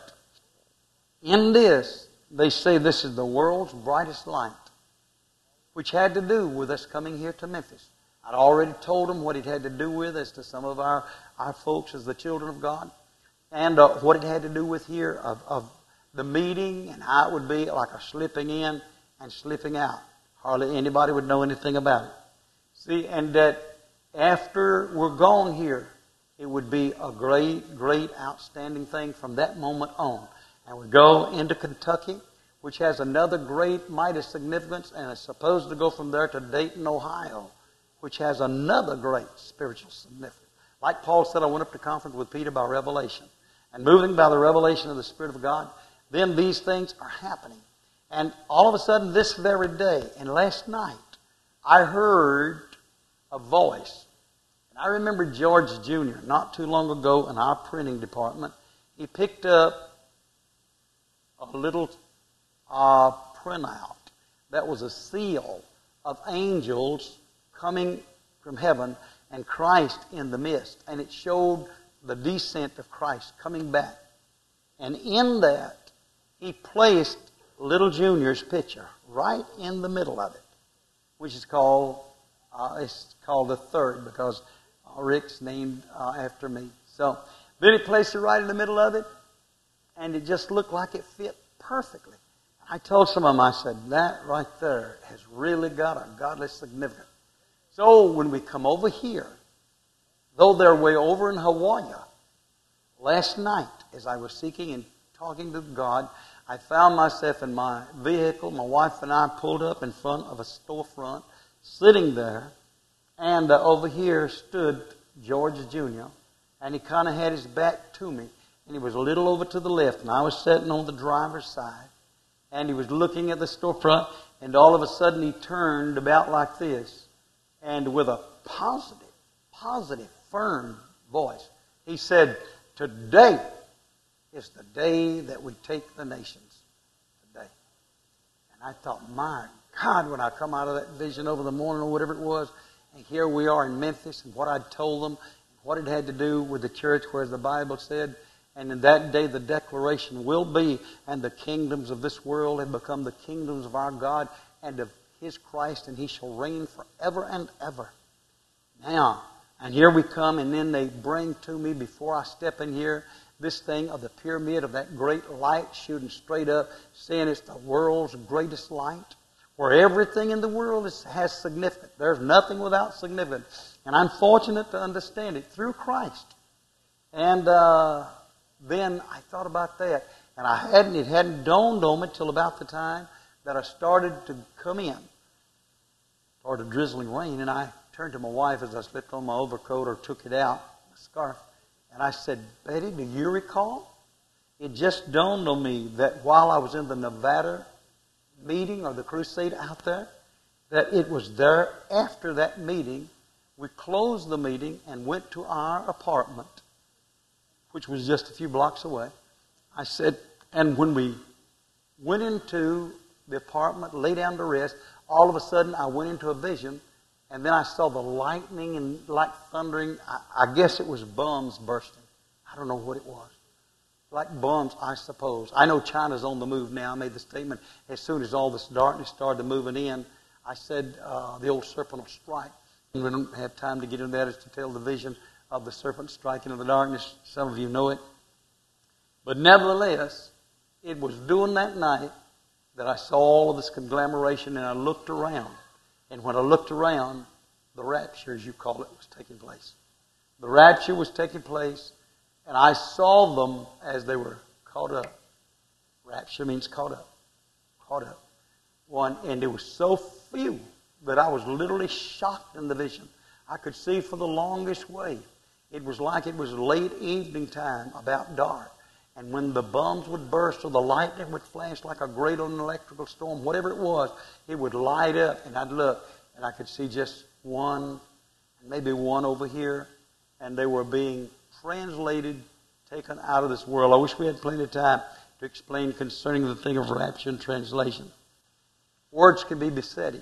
In this, they say this is the world's brightest light, which had to do with us coming here to Memphis. I'd already told them what it had to do with as to some of our, our folks as the children of God, and uh, what it had to do with here of, of the meeting, and how it would be like a slipping in and slipping out. Hardly anybody would know anything about it. See, and that after we're gone here, it would be a great, great, outstanding thing from that moment on. And we go into Kentucky, which has another great, mighty significance, and it's supposed to go from there to Dayton, Ohio, which has another great spiritual significance. Like Paul said, I went up to conference with Peter by revelation. and moving by the revelation of the Spirit of God, then these things are happening. And all of a sudden, this very day, and last night, I heard a voice. And I remember George Junior, not too long ago in our printing department, he picked up a little uh, printout that was a seal of angels coming from heaven and Christ in the midst. And it showed the descent of Christ coming back. And in that, he placed little Junior's picture right in the middle of it, which is called, uh, it's called the third because uh, Rick's named uh, after me. So then he placed it right in the middle of it, and it just looked like it fit perfectly. I told some of them, I said, that right there has really got a godly significance. So when we come over here, though they're way over in Hawaii, last night as I was seeking and talking to God, I found myself in my vehicle. My wife and I pulled up in front of a storefront, sitting there, and uh, over here stood George Junior, and he kind of had his back to me, and he was a little over to the left, and I was sitting on the driver's side, and he was looking at the storefront, and all of a sudden he turned about like this, and with a positive, positive, firm voice, he said, "Today is the day that we take the nations." Today. And I thought, my God, when I come out of that vision over the morning or whatever it was, and here we are in Memphis, and what I'd told them, what it had to do with the church, where the Bible said, and in that day the declaration will be, and the kingdoms of this world have become the kingdoms of our God and of His Christ, and He shall reign forever and ever. Now, and here we come, and then they bring to me, before I step in here, this thing of the pyramid of that great light shooting straight up, saying it's the world's greatest light, where everything in the world is, has significance. There's nothing without significance. And I'm fortunate to understand it through Christ. And uh, then I thought about that. And I hadn't, it hadn't dawned on me till about the time that I started to come in. Started drizzling rain, and I turned to my wife as I slipped on my overcoat or took it out, my scarf. And I said, "Betty, do you recall?" It just dawned on me that while I was in the Nevada meeting or the crusade out there, that it was there after that meeting, we closed the meeting and went to our apartment, which was just a few blocks away. I said, and when we went into the apartment, lay down to rest, all of a sudden I went into a vision. And then I saw the lightning and like thundering. I, I guess it was bombs bursting. I don't know what it was. Like bombs, I suppose. I know China's on the move now. I made the statement as soon as all this darkness started moving in. I said uh, the old serpent will strike. We don't have time to get into that as to tell the vision of the serpent striking in the darkness. Some of you know it. But nevertheless, it was during that night that I saw all of this conglomeration, and I looked around. And when I looked around, the rapture, as you call it, was taking place. The rapture was taking place, and I saw them as they were caught up. Rapture means caught up. Caught up. One, and there was so few that I was literally shocked in the vision. I could see for the longest way. It was like it was late evening time, about dark. And when the bombs would burst or the lightning would flash like a great electrical storm, whatever it was, it would light up. And I'd look, and I could see just one, maybe one over here. And they were being translated, taken out of this world. I wish we had plenty of time to explain concerning the thing of rapture and translation. Words can be besetting.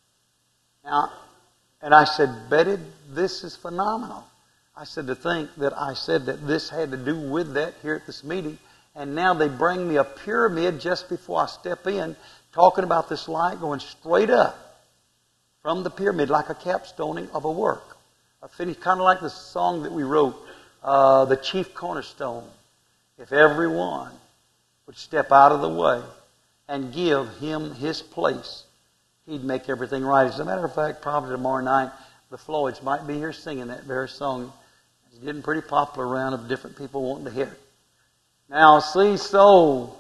Now, and I said, "Betty, this is phenomenal." I said, to think that I said that this had to do with that here at this meeting. And now they bring me a pyramid just before I step in, talking about this light going straight up from the pyramid like a capstoning of a work. A finish, kind of like the song that we wrote, uh, The Chief Cornerstone. If everyone would step out of the way and give Him His place, He'd make everything right. As a matter of fact, probably tomorrow night, the Floyds might be here singing that very song. It's getting pretty popular around of different people wanting to hear it. Now, see, so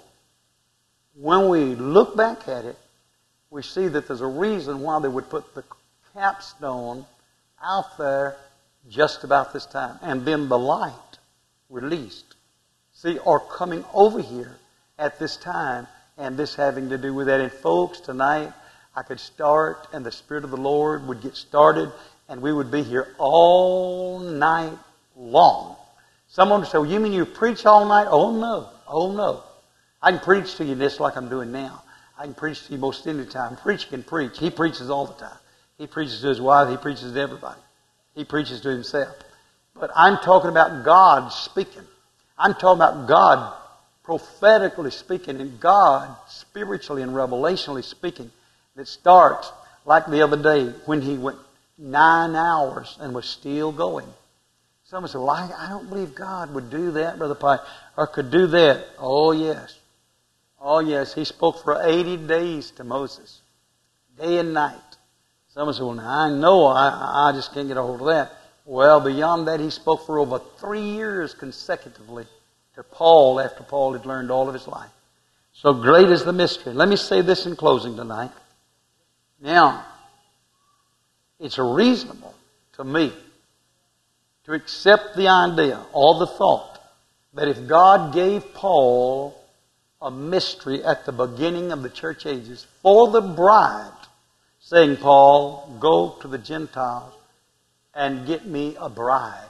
when we look back at it, we see that there's a reason why they would put the capstone out there just about this time. And then the light released see, are coming over here at this time, and this having to do with that. And folks, tonight I could start, and the Spirit of the Lord would get started, and we would be here all night long. Someone would say, well, you mean you preach all night? Oh, no. Oh, no. I can preach to you just like I'm doing now. I can preach to you most any time. Preacher can preach. He preaches all the time. He preaches to his wife. He preaches to everybody. He preaches to himself. But I'm talking about God speaking. I'm talking about God prophetically speaking and God spiritually and revelationally speaking. That starts like the other day when he went nine hours and was still going. Someone said, well, I, I don't believe God would do that, Brother Pike, or could do that. Oh, yes. Oh, yes. He spoke for eighty days to Moses, day and night. Someone said, well, now I know I, I just can't get a hold of that. Well, beyond that, he spoke for over three years consecutively to Paul after Paul had learned all of his life. So great is the mystery. Let me say this in closing tonight. Now, it's reasonable to me to accept the idea or the thought that if God gave Paul a mystery at the beginning of the church ages for the bride, saying, Paul, go to the Gentiles and get me a bride.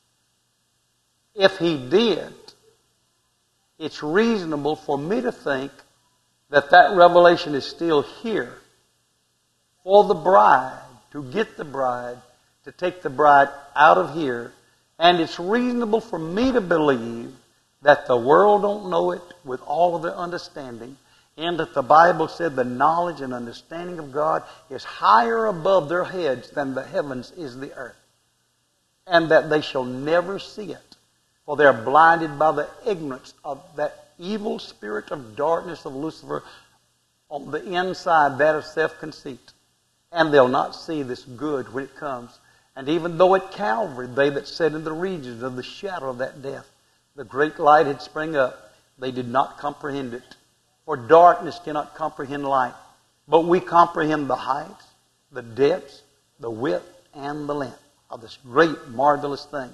If he did, it's reasonable for me to think that that revelation is still here for the bride, to get the bride, to take the bride out of here. And it's reasonable for me to believe that the world don't know it with all of their understanding, and that the Bible said the knowledge and understanding of God is higher above their heads than the heavens is the earth. And that they shall never see it, for they are blinded by the ignorance of that evil spirit of darkness of Lucifer on the inside, that of self-conceit. And they'll not see this good when it comes. And even though at Calvary, they that sat in the regions of the shadow of that death, the great light had sprung up, they did not comprehend it. For darkness cannot comprehend light. But we comprehend the heights, the depths, the width, and the length of this great, marvelous thing.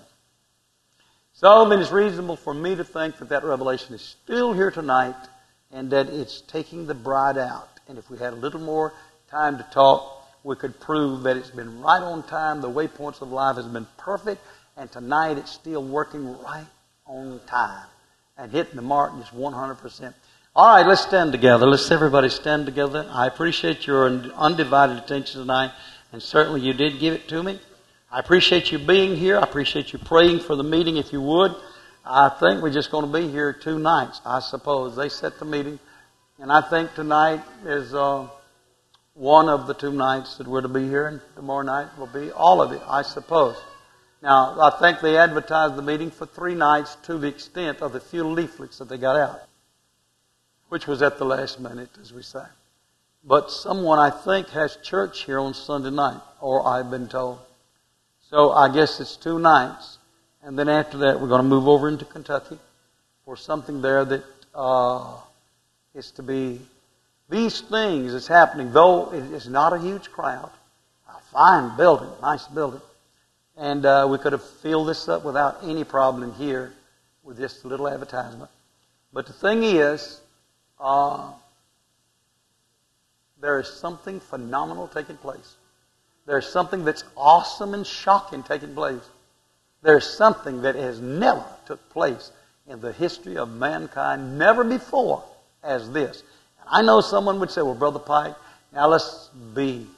So then it's reasonable for me to think that that revelation is still here tonight, and that it's taking the bride out. And if we had a little more time to talk, we could prove that it's been right on time. The waypoints of life has been perfect, and tonight it's still working right on time and hitting the mark just one hundred percent. All right, let's stand together. Let's everybody stand together. I appreciate your undivided attention tonight, and certainly you did give it to me. I appreciate you being here. I appreciate you praying for the meeting if you would. I think we're just going to be here two nights, I suppose. They set the meeting, and I think tonight is uh, one of the two nights that we're to be here, and tomorrow night will be all of it, I suppose. Now, I think they advertised the meeting for three nights to the extent of the few leaflets that they got out, which was at the last minute, as we say. But someone, I think, has church here on Sunday night, or I've been told. So I guess it's two nights. And then after that, we're going to move over into Kentucky for something there that uh, is to be... These things is happening, though it is not a huge crowd. A fine building, nice building. And uh, we could have filled this up without any problem here with just a little advertisement. But the thing is, uh, there is something phenomenal taking place. There's something that's awesome and shocking taking place. There's something that has never took place in the history of mankind, never before as this. And I know someone would say, well, Brother Pike, now let's be,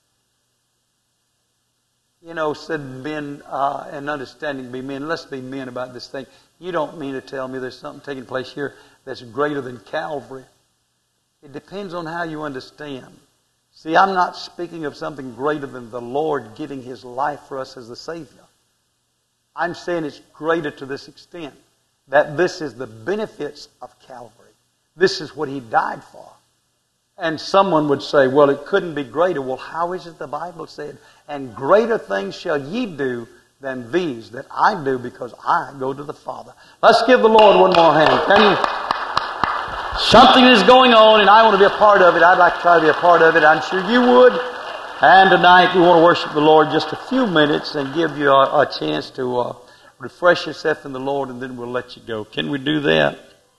you know, said men uh, and understanding be men. Let's be men about this thing. You don't mean to tell me there's something taking place here that's greater than Calvary. It depends on how you understand. See, I'm not speaking of something greater than the Lord giving His life for us as the Savior. I'm saying it's greater to this extent, that this is the benefits of Calvary. This is what He died for. And someone would say, well, it couldn't be greater. Well, how is it the Bible said? And greater things shall ye do than these that I do, because I go to the Father. Let's give the Lord one more hand. Can you? Something is going on, and I want to be a part of it. I'd like to try to be a part of it. I'm sure you would. And tonight we want to worship the Lord just a few minutes and give you a, a chance to uh, refresh yourself in the Lord, and then we'll let you go. Can we do that?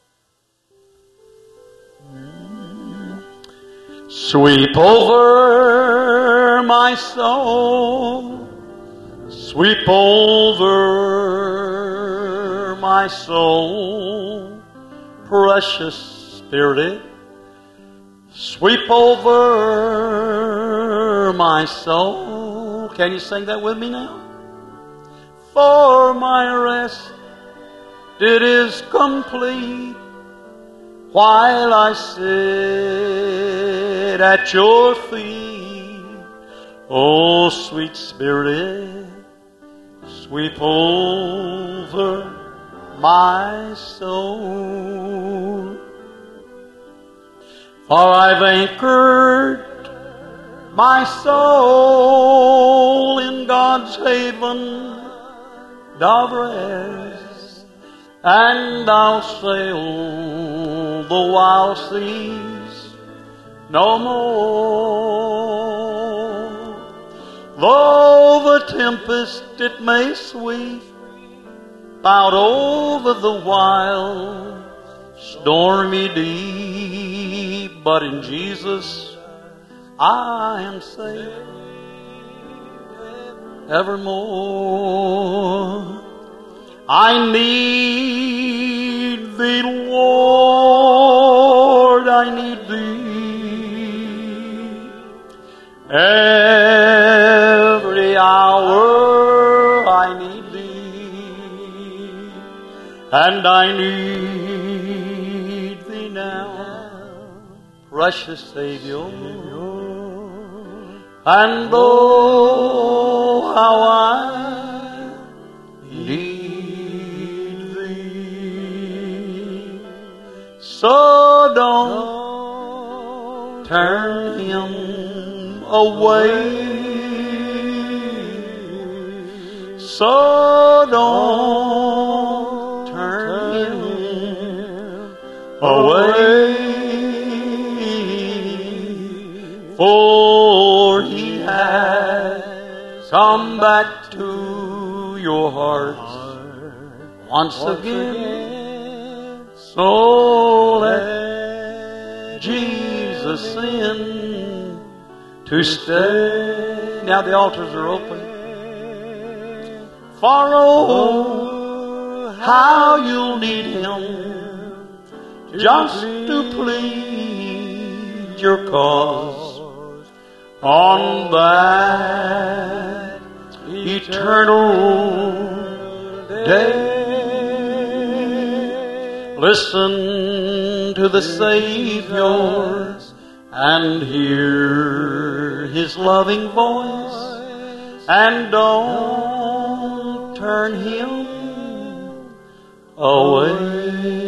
Sweep over my soul, sweep over my soul, precious Spirit, sweep over my soul. Can you sing that with me now? For my rest, it is complete while I sit at your feet. Oh, sweet Spirit, sweep over my soul. For I've anchored my soul in God's haven of rest, and I'll sail the wild seas no more. Though the tempest it may sweep out over the wild stormy deep, but in Jesus I am safe evermore. I need Thee, Lord, I need Thee. Every hour I need Thee, and I need Thee now, precious Savior. And oh, how I need Thee. So don't turn Him away. So don't turn Him away. For He has come back to your hearts once again. So let Jesus in to stay. Now the altars are open. For oh, how you'll need Him just to plead your cause on that eternal day. Listen to the Savior and hear His loving voice, and don't turn Him away.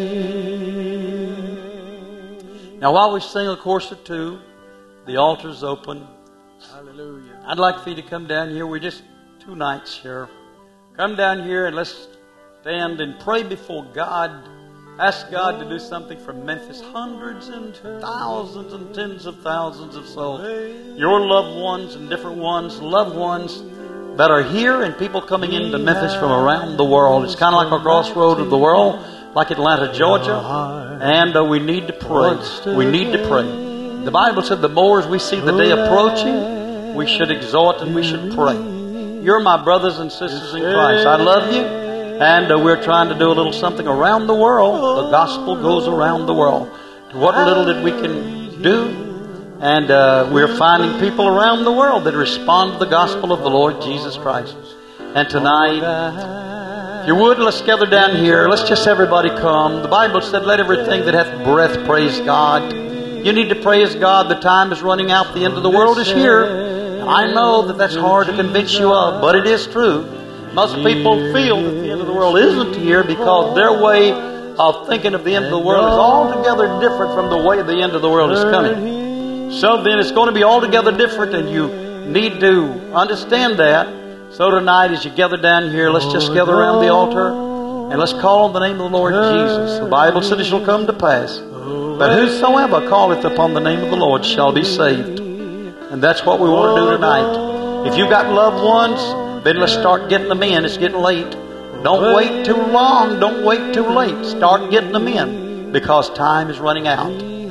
Now while we sing a chorus or two, the altar's open. Hallelujah. I'd like for you to come down here. We're just two nights here. Come down here and let's stand and pray before God. Ask God to do something for Memphis. Hundreds and thousands and tens of thousands of souls. Your loved ones and different ones, loved ones that are here, and people coming into Memphis from around the world. It's kind of like a crossroad of the world, like Atlanta, Georgia. And uh, we need to pray. We need to pray. The Bible said the more as we see the day approaching, we should exhort and we should pray. You're my brothers and sisters in Christ. I love you. And uh, we're trying to do a little something around the world. The gospel goes around the world. What little that we can do. And uh, we're finding people around the world that respond to the gospel of the Lord Jesus Christ. And tonight, if you would, let's gather down here. Let's just everybody come. The Bible said, let everything that hath breath praise God. You need to praise God. The time is running out. The end of the world is here. I know that that's hard to convince you of, but it is true. Most people feel that the end of the world isn't here because their way of thinking of the end of the world is altogether different from the way the end of the world is coming. So then it's going to be altogether different, and you need to understand that. So tonight as you gather down here, let's just gather around the altar and let's call on the name of the Lord Jesus. The Bible said it shall come to pass. But whosoever calleth upon the name of the Lord shall be saved. And that's what we want to do tonight. If you've got loved ones, then let's start getting them in. It's getting late. Don't wait too long. Don't wait too late. Start getting them in because time is running out.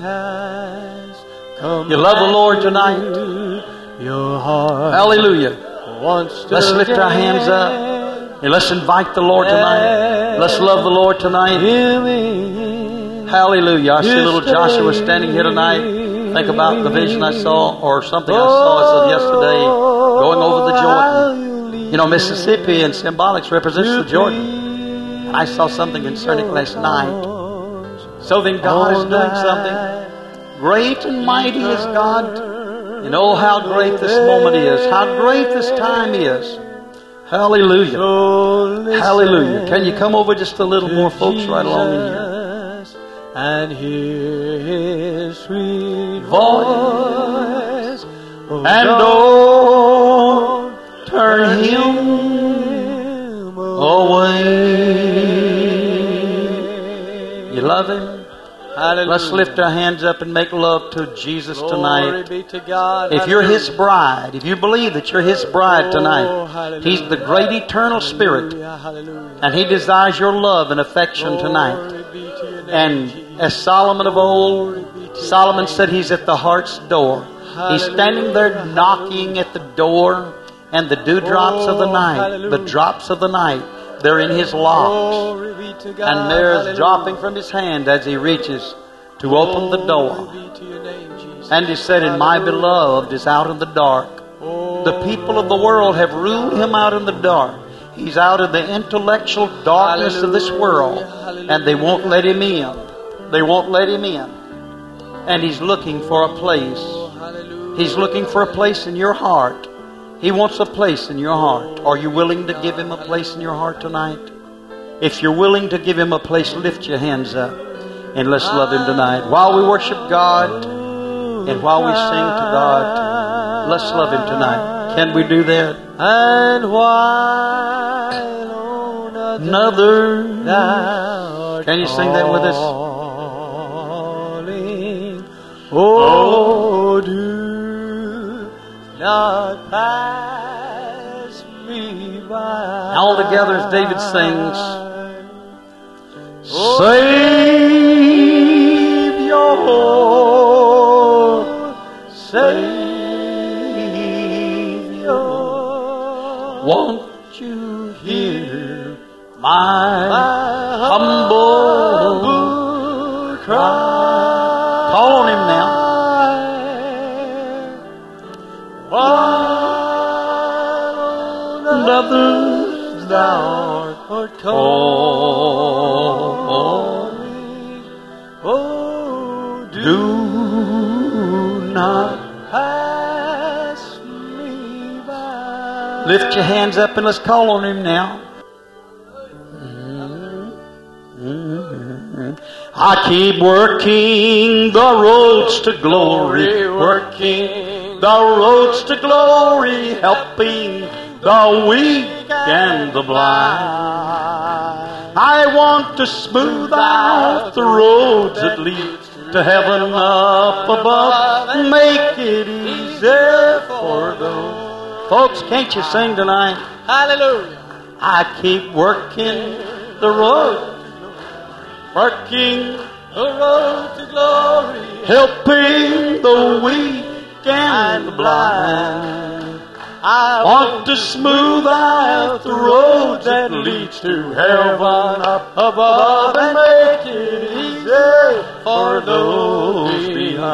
You love the Lord tonight? Your heart Hallelujah. wants to Let's lift our hands up and let's invite the Lord tonight. Let's love the Lord tonight. Hallelujah. I see little Joshua standing here tonight. Think about the vision I saw or something I saw yesterday going over the Jordan. You know, Mississippi in symbolics represents the Jordan. I saw something concerning last night. So then God is doing something. Great and mighty is God. And oh, how great this moment is. How great this time is. Hallelujah. Hallelujah. Can you come over just a little more, folks, right along in here? And hear His sweet voice. And don't turn Him away. You love Him? Hallelujah. Let's lift our hands up and make love to Jesus tonight. Glory be to God. If you're His Hallelujah. bride, if you believe that you're His bride Oh, tonight, hallelujah. He's the great eternal Spirit, Hallelujah, hallelujah. and He desires your love and affection tonight. Glory be to your name, And Jesus. as Solomon of old, Solomon said He's at the heart's door. He's standing there knocking at the door, and the dewdrops of the night, the drops of the night, they're in His locks. Glory be to God. And there's Hallelujah. dropping from His hand as He reaches to open the door. Glory be to your name, Jesus. And He said, and my beloved is out in the dark. Oh, The people of the world have ruled Him out in the dark. He's out in the intellectual darkness of this world, and they won't let Him in. They won't let Him in. And He's looking for a place. hallelujah. He's looking for a place in your heart. He wants a place in your heart. Are you willing to give Him a place in your heart tonight? If you're willing to give Him a place, lift your hands up and let's love Him tonight. While we worship God and while we sing to God, let's love Him tonight. Can we do that? And while on Another. thou Can you sing that with us? calling, oh, do not pass me by. All together as David sings, Oh, Savior, Savior, won't you hear my humble cry? Call on Him now. While And others thou art calling, oh, do do not. pass me by. Lift your hands up and let's call on Him now. I keep working the roads to glory, working the roads to glory, helping the weak and the blind. I want to smooth out the roads that lead to heaven up above and make it easier for those. Folks, can't you sing tonight? Hallelujah. I keep working the road, working, The road to glory, helping the weak and the blind. I Want to smooth out the road that leads to heaven up above and make it easy for those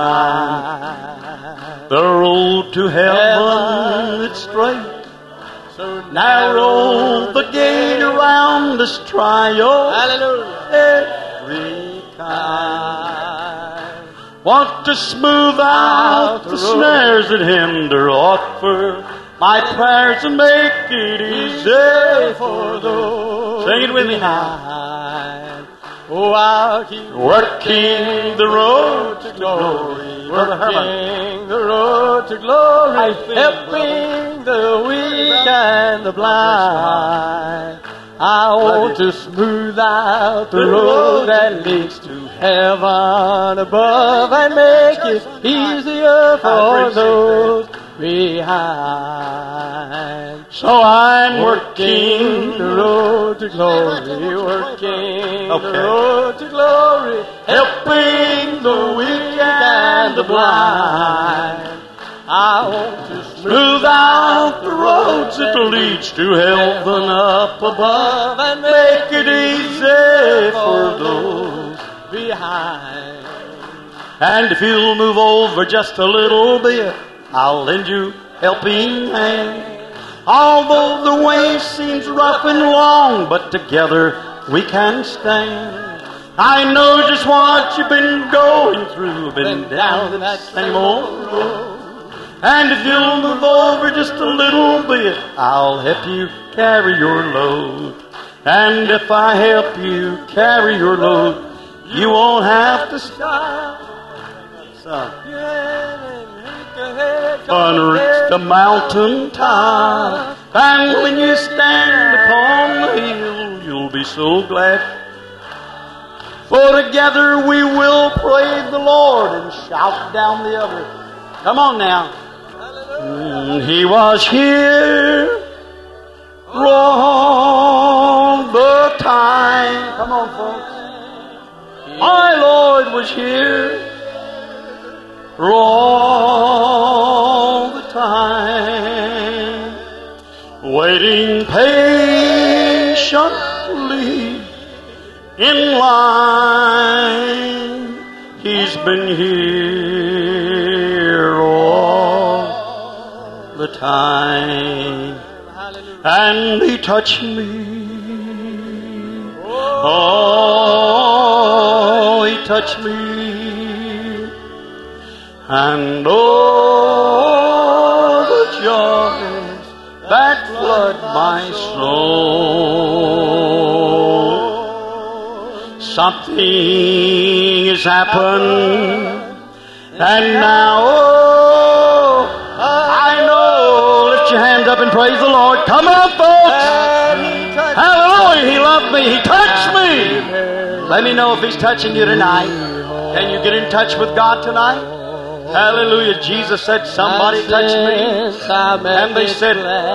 behind. The road to heaven, it's straight, so narrow, the gate around us trial. Hallelujah. Every kind. Want to smooth out the snares that hinder aught for my prayers and make it easy for those. Sing it with me now. Oh, I'll keep Working the road to glory. Brother Herman. working the road to glory, helping the weak and the blind. I want to smooth out the road that leads to heaven above and make it easier for those behind. So I'm working the road to glory, working Okay. the road to glory, helping the weak and the blind. I want to smooth out the roads that leads to heaven up above and make it easy for those behind. And if you'll move over just a little bit, I'll lend you helping hand. Although the way seems rough and long, but together we can stand. I know just what you've been going through, been down that same old road. And if you'll move over just a little bit, I'll help you carry your load. And if I help you carry your load, you won't have to stop. Son. Unreach the mountain top, and when you stand upon the hill, you'll be so glad. For together we will praise the Lord and shout down the other. Come on now. Mm, He was here all the time. Come on, folks. My Lord was here all the time, waiting patiently in line. He's been here all the time, and He touched me. Oh, He touched me. And oh, the joys that flood my soul. Something has happened, and now, oh, I know. Lift your hands up and praise the Lord. Come on, folks. Hallelujah. He loved me. He touched me. Let me know if He's touching you tonight. Can you get in touch with God tonight? Hallelujah. Jesus said, somebody touched me. And they said,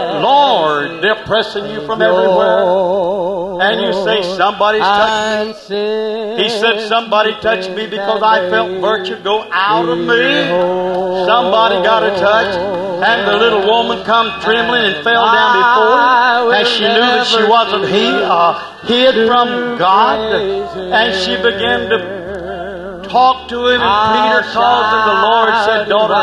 Lord, they're pressing you from everywhere. And you say, somebody's touched me. He said, somebody touched me because I felt virtue go out of me. Somebody got a touch. And the little woman come trembling and fell down before Him. And she knew that she wasn't he, uh, hid from God. And she began to talked to him, and Peter called him. The Lord said, daughter,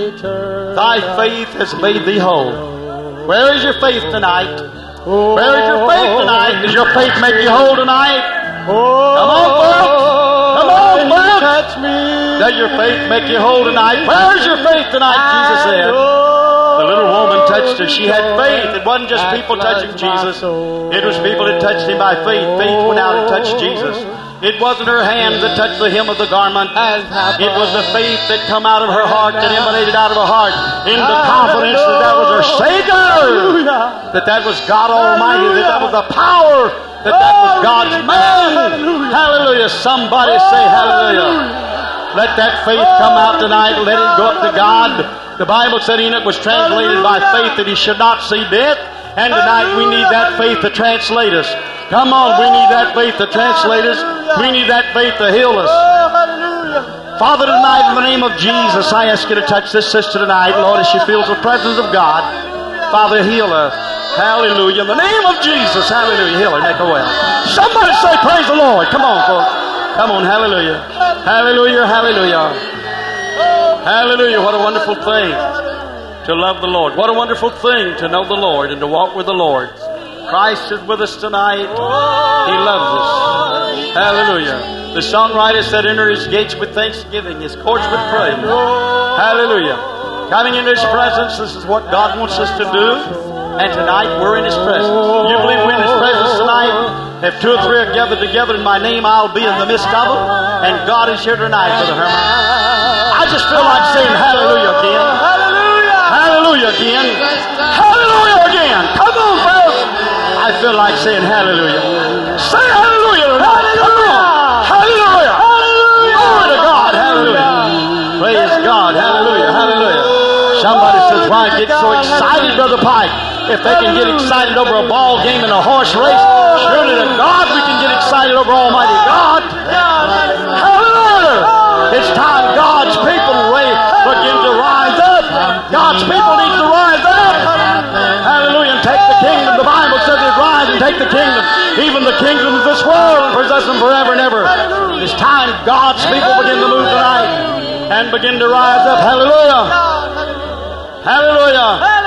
thy faith has made thee whole. Where is your faith tonight? Where is your faith tonight? Does your faith make you whole tonight? Come on, folks. Come on, folks. Does your faith make you whole tonight? Where is your faith tonight? Jesus said. The little woman touched her. She had faith. It wasn't just people touching Jesus. It was people that touched Him by faith. Faith went out and touched Jesus. It wasn't her hands that touched the hem of the garment. It was the faith that come out of her heart, that emanated out of her heart, in the confidence that that was her Savior, that that was God Almighty, that that was the power, that that was God's man. Hallelujah. Somebody say hallelujah. Let that faith come out tonight. Let it go up to God. The Bible said Enoch was translated by faith that he should not see death. And tonight we need that faith to translate us. Come on, we need that faith to translate us. We need that faith to heal us. Father, tonight in the name of Jesus, I ask you to touch this sister tonight, Lord, as she feels the presence of God. Father, heal her. Hallelujah. In the name of Jesus, hallelujah. Heal her, make her well. Somebody say, praise the Lord. Come on, folks. Come on, hallelujah. Hallelujah, hallelujah. Hallelujah. What a wonderful thing to love the Lord. What a wonderful thing to know the Lord and to walk with the Lord. Christ is with us tonight. He loves us. Hallelujah. The songwriter said, enter His gates with thanksgiving, His courts with praise. Hallelujah. Coming into His presence, this is what God wants us to do. And tonight we're in His presence. You believe we're in His presence tonight? If two or three are gathered together in my name, I'll be in the midst of them. And God is here tonight, Brother Herman. I just feel like saying hallelujah again. Hallelujah. Hallelujah again. Hallelujah again. Come on, folks. I feel like saying hallelujah. Say hallelujah tonight. Come on. Hallelujah. Hallelujah. Glory to God. Hallelujah. Praise God. Hallelujah. Hallelujah. Somebody says, why get so excited, Brother Pike? If they can get excited over a ball game and a horse race, surely to God we can get excited over Almighty God. Hallelujah! It's time God's people begin to rise up. God's people need to rise up. Hallelujah! And take the kingdom. The Bible says it, rise and take the kingdom, even the kingdom of this world, and possess them forever and ever. It's time God's people begin to move tonight and begin to rise up. Hallelujah! Hallelujah!